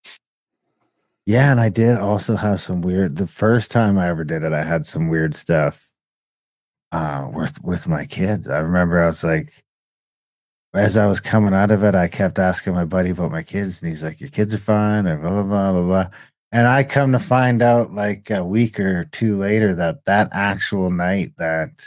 Yeah, and I did also have some weird. The first time I ever did it, I had some weird stuff uh, with with my kids. I remember I was like, as I was coming out of it, I kept asking my buddy about my kids, and he's like, "Your kids are fine," and blah blah blah blah blah. And I come to find out like a week or two later that that actual night that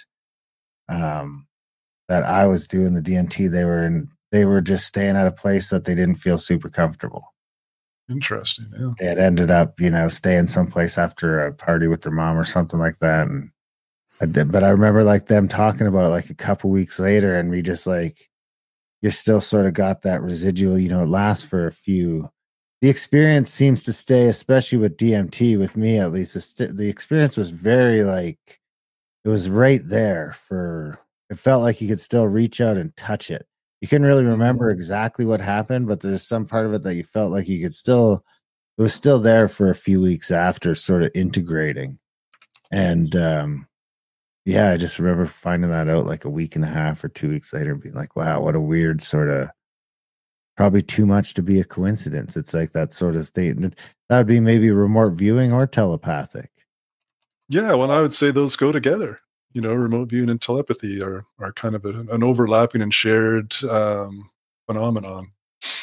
um that I was doing the D M T, they were in, they were just staying at a place that they didn't feel super comfortable. Interesting. Yeah. They had ended up, you know, staying someplace after a party with their mom or something like that. And I did, but I remember like them talking about it like a couple weeks later, and we just like, you're still sort of got that residual, you know, it lasts for a few. The experience seems to stay, especially with D M T, with me at least. The, st- the experience was very like, it was right there for, it felt like you could still reach out and touch it. You couldn't really remember exactly what happened, but there's some part of it that you felt like you could still, it was still there for a few weeks after sort of integrating. And um, yeah, I just remember finding that out like a week and a half or two weeks later and being like, wow, what a weird sort of probably too much to be a coincidence. It's like that sort of thing. That would be maybe remote viewing or telepathic. Yeah, well, I would say those go together. You know, remote viewing and telepathy are are kind of a, an overlapping and shared um, phenomenon.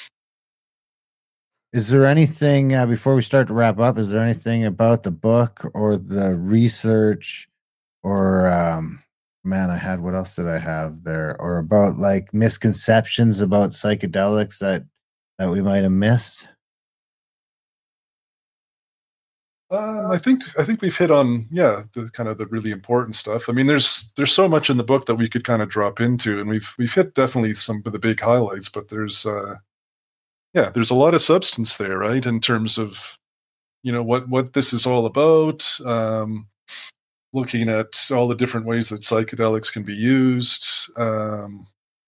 Is there anything uh, before we start to wrap up? Is there anything about the book or the research, or um, man, I had what else did I have there, or about like misconceptions about psychedelics that that we might have missed? Um, I think I think we've hit on yeah the kind of the really important stuff. I mean, there's there's so much in the book that we could kind of drop into, and we've we've hit definitely some of the big highlights. But there's uh, yeah, there's a lot of substance there, right? In terms of you know what what this is all about. Um, looking at all the different ways that psychedelics can be used. Um,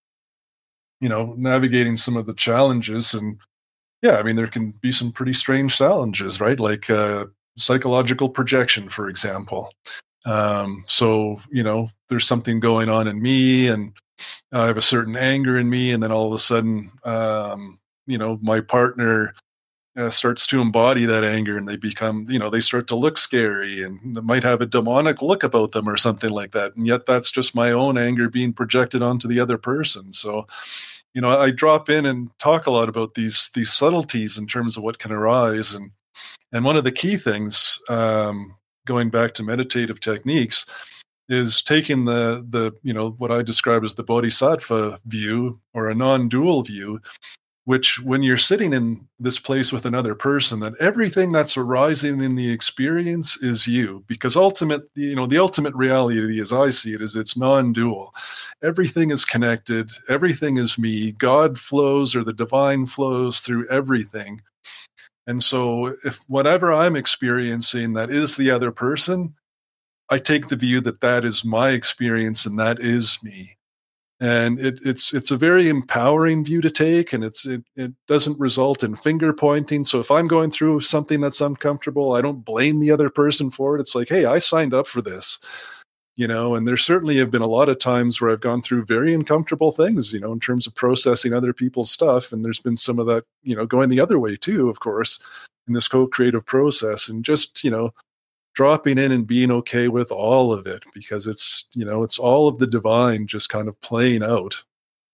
you know, navigating some of the challenges, and yeah, I mean, there can be some pretty strange challenges, right? Like. Uh, psychological projection, for example. Um, so, you know, there's something going on in me and I have a certain anger in me. And then all of a sudden, um, you know, my partner uh, starts to embody that anger and they become, you know, they start to look scary and they might have a demonic look about them or something like that. And yet that's just my own anger being projected onto the other person. So, you know, I drop in and talk a lot about these, these subtleties in terms of what can arise. And And one of the key things, um, going back to meditative techniques, is taking the the you know what I describe as the bodhisattva view or a non-dual view, which when you're sitting in this place with another person, that everything that's arising in the experience is you, because ultimate you know the ultimate reality, as I see it, is it's non-dual. Everything is connected. Everything is me. God flows, or the divine flows through everything. And so if whatever I'm experiencing that is the other person, I take the view that that is my experience and that is me. And it, it's it's a very empowering view to take, and it's it, it doesn't result in finger pointing. So if I'm going through something that's uncomfortable, I don't blame the other person for it. It's like, hey, I signed up for this. You know, and there certainly have been a lot of times where I've gone through very uncomfortable things, you know, in terms of processing other people's stuff. And there's been some of that, you know, going the other way too, of course, in this co-creative process, and just, you know, dropping in and being okay with all of it, because it's, you know, it's all of the divine just kind of playing out.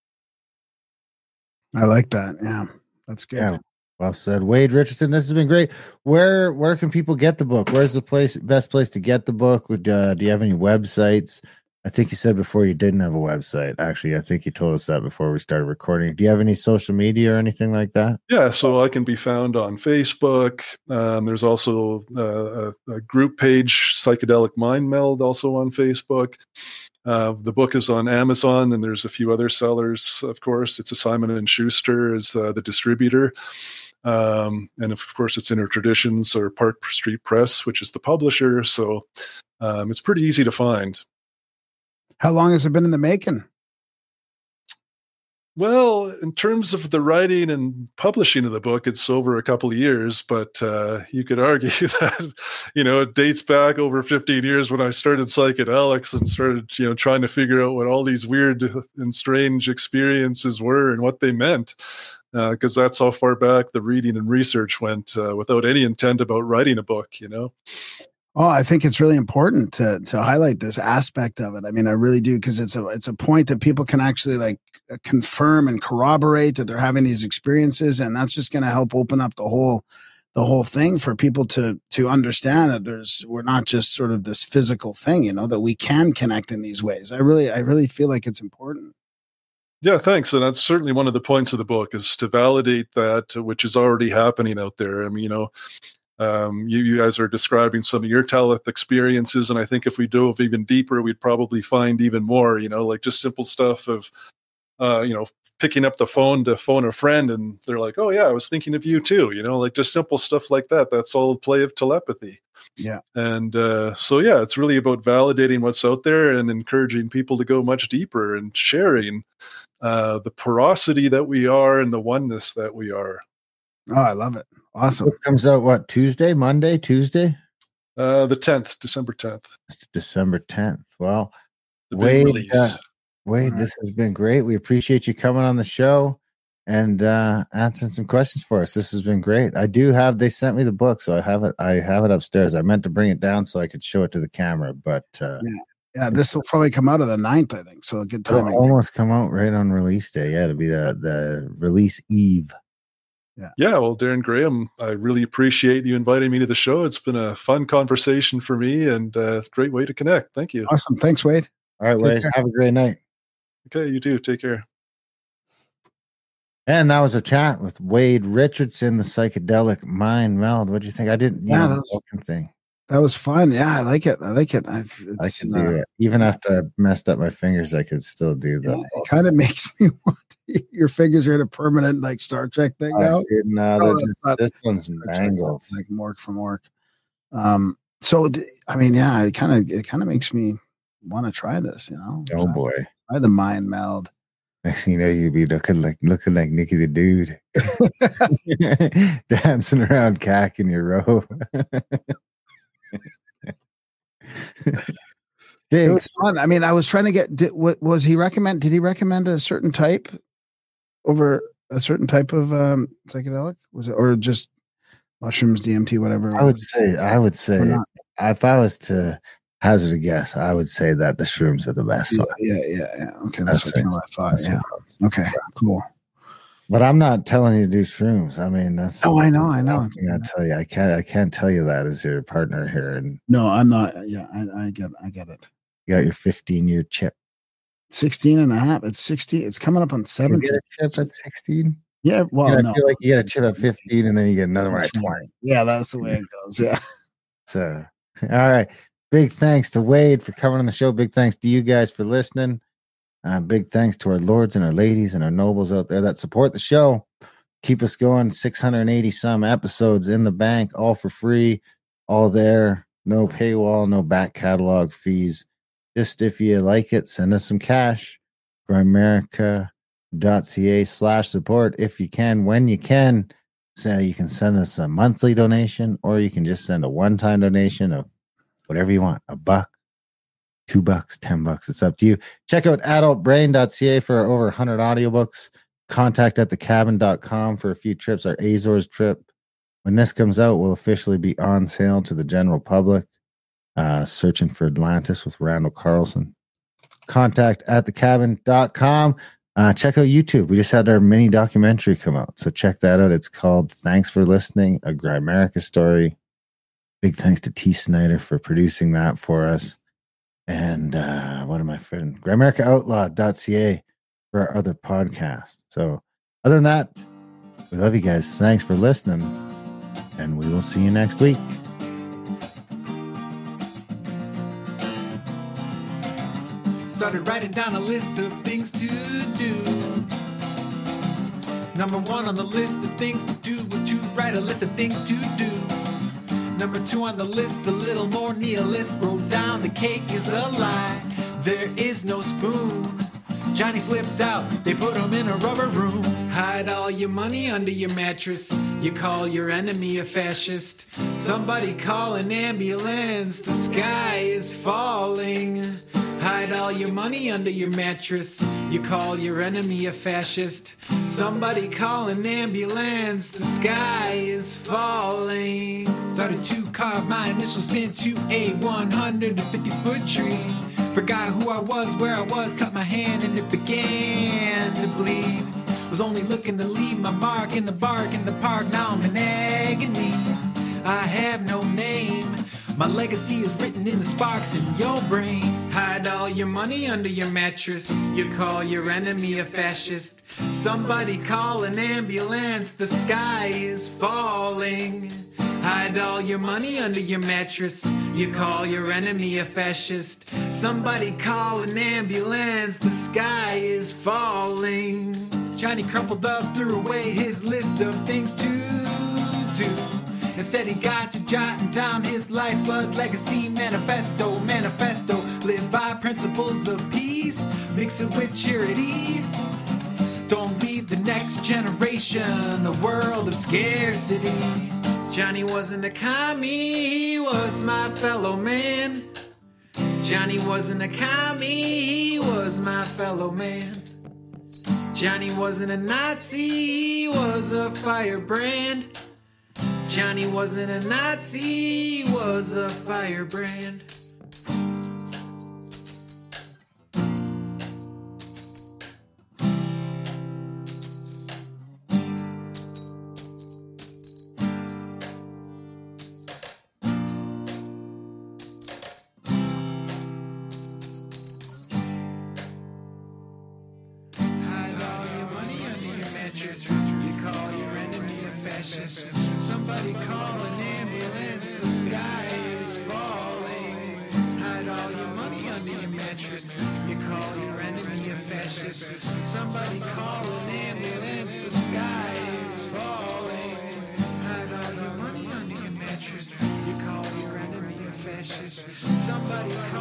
I like that. Yeah, that's good. Yeah. Well said, Wade Richardson. This has been great. Where where can people get the book? Where's the place best place to get the book? Would uh, do you have any websites? I think you said before you didn't have a website. Actually, I think you told us that before we started recording. Do you have any social media or anything like that? Yeah, so I can be found on Facebook. Um, there's also uh, a, a group page, Psychedelic Mind Meld, also on Facebook. Uh, the book is on Amazon, and there's a few other sellers, of course. It's a Simon and Schuster is uh, the distributor. Um, and of course, it's Inner Traditions or Park Street Press, which is the publisher. So um, it's pretty easy to find. How long has it been in the making? Well, in terms of the writing and publishing of the book, it's over a couple of years, but uh, you could argue that, you know, it dates back over fifteen years when I started psychedelics and started, you know, trying to figure out what all these weird and strange experiences were and what they meant, because uh, that's how far back the reading and research went uh, without any intent about writing a book, you know? Oh, I think it's really important to to highlight this aspect of it. I mean, I really do, because it's a it's a point that people can actually like confirm and corroborate that they're having these experiences, and that's just going to help open up the whole the whole thing for people to to understand that there's we're not just sort of this physical thing, you know, that we can connect in these ways. I really I really feel like it's important. Yeah, thanks. And that's certainly one of the points of the book, is to validate that which is already happening out there. I mean, you know. Um, you, you guys are describing some of your teleth experiences, and I think if we dove even deeper, we'd probably find even more, you know, like just simple stuff of, uh, you know, picking up the phone to phone a friend, and they're like, oh, yeah, I was thinking of you too, you know, like just simple stuff like that. That's all a play of telepathy. Yeah. And uh, so, yeah, it's really about validating what's out there and encouraging people to go much deeper and sharing uh, the porosity that we are and the oneness that we are. Oh, I love it. Awesome. It comes out what, Tuesday, Monday, Tuesday? Uh, the tenth, December tenth. It's December tenth. Well, The big Wade, release. uh, Wade, this has been great. We appreciate you coming on the show. and uh, answering some questions for us. This has been great. I do have. They sent me the book, so I have it. I have it upstairs. I meant to bring it down so I could show it to the camera, but uh, Yeah. Yeah, this will probably come out of the ninth, I think. So a good it'll timing. almost come out right on release day. Yeah, it'll be the the release eve. Yeah, well, Darren Graham, I really appreciate you inviting me to the show. It's been a fun conversation for me and a great way to connect. Thank you. Awesome. Thanks, Wade. All right, Take Wade. care. Have a great night. Okay, you too. Take care. And that was a chat with Wade Richardson, the psychedelic mind meld. What do you think? I didn't. Yeah, Yeah, that the was- fucking thing. That was fun. Yeah, I like it. I like it. I, it's, I can do uh, it. Even after I messed up my fingers, I could still do yeah, that. it kind of makes me want your fingers are in a permanent like Star Trek thing I now. did not. No, they're that's just- not- this one's Star Trek, angles. like Mork from Mork. Um. So d- I mean, yeah, it kind of it kind of makes me want to try this. You know. Oh Try- boy! Try the mind meld. Next thing you know, you'll be looking like looking like Nicky the Dude, dancing around, cack in your robe. It Big. was fun. I mean, I was trying to get. Did, what was he recommend? Did he recommend a certain type over a certain type of um, psychedelic? Was it or just mushrooms, D M T, whatever? it I would was? say. I would say. Or not? If I was to hazard a guess, I would say that the shrooms are the best Yeah, one. yeah, yeah, yeah. Okay, that's, That's what, it. what I thought. That's Yeah. what- Okay, cool. But I'm not telling you to do shrooms. I mean, that's. Oh, I know, I know. that's the thing I tell you, I can't. I can't tell you that as your partner here, and No, I'm not. Yeah, I, I get, I get it. you got your fifteen year chip. sixteen and a half. It's sixty. It's coming up on You seventeen. get a chip at sixteen. Yeah. Well, Yeah, no. I feel like you get a chip at fifteen, and then you get another one at That's twenty. right. Yeah, that's the way it goes. Yeah. So, all right. Big thanks to Wade for coming on the show. Big thanks to you guys for listening. Uh, big thanks to our lords and our ladies and our nobles out there that support the show. Keep us going. six hundred eighty some episodes in the bank, all for free, all there. No paywall, no back catalog fees. Just if you like it, send us some cash. Grimerica.ca slash support if you can, when you can. So you can send us a monthly donation, or you can just send a one-time donation of whatever you want. A buck, two bucks, ten bucks. It's up to you. Check out adult brain dot c a for over one hundred audiobooks. Contact at the cabin dot com for a few trips. Our Azores trip, when this comes out, will officially be on sale to the general public. Uh, searching for Atlantis with Randall Carlson. Contact at the cabin dot com. Uh, check out YouTube. We just had our mini documentary come out. So check that out. It's called Thanks for Listening, a Grimerica story. Big thanks to T. Snyder for producing that for us. And uh, what am I friend? Grimerica outlaw dot c a for our other podcast. So other than that, we love you guys. Thanks for listening. And we will see you next week. Started writing down a list of things to do. Number one on the list of things to do was to write a list of things to do. Number two on the list, a little more nihilist, wrote down the cake is a lie. There is no spoon. Johnny flipped out, they put him in a rubber room. Hide all your money under your mattress. You call your enemy a fascist. Somebody call an ambulance, the sky is falling. Hide all your money under your mattress. You call your enemy a fascist. Somebody call an ambulance, the sky is falling. Started to carve my initials into a one hundred fifty foot tree. Forgot who I was, where I was, cut my hand and it began to bleed. Was only looking to leave my mark in the bark in the park, now I'm in agony. I have no name. My legacy is written in the sparks in your brain. Hide all your money under your mattress. You call your enemy a fascist. Somebody call an ambulance, the sky is falling. Hide all your money under your mattress. You call your enemy a fascist. Somebody call an ambulance, the sky is falling. Johnny crumpled up, threw away his list of things to do. Instead he got to jotting down his lifeblood legacy manifesto, manifesto. Live by principles of peace, mix it with charity. Don't leave the next generation a world of scarcity. Johnny wasn't a commie, he was my fellow man. Johnny wasn't a commie, he was my fellow man. Johnny wasn't a Nazi, he was a firebrand. Johnny wasn't a Nazi, he was a firebrand. Somebody call an ambulance, the sky is falling. Hide all your money under your mattress. You call your enemy a fascist. Somebody call an ambulance, the sky is falling. Hide all your money under your mattress. You call your enemy a fascist. Somebody call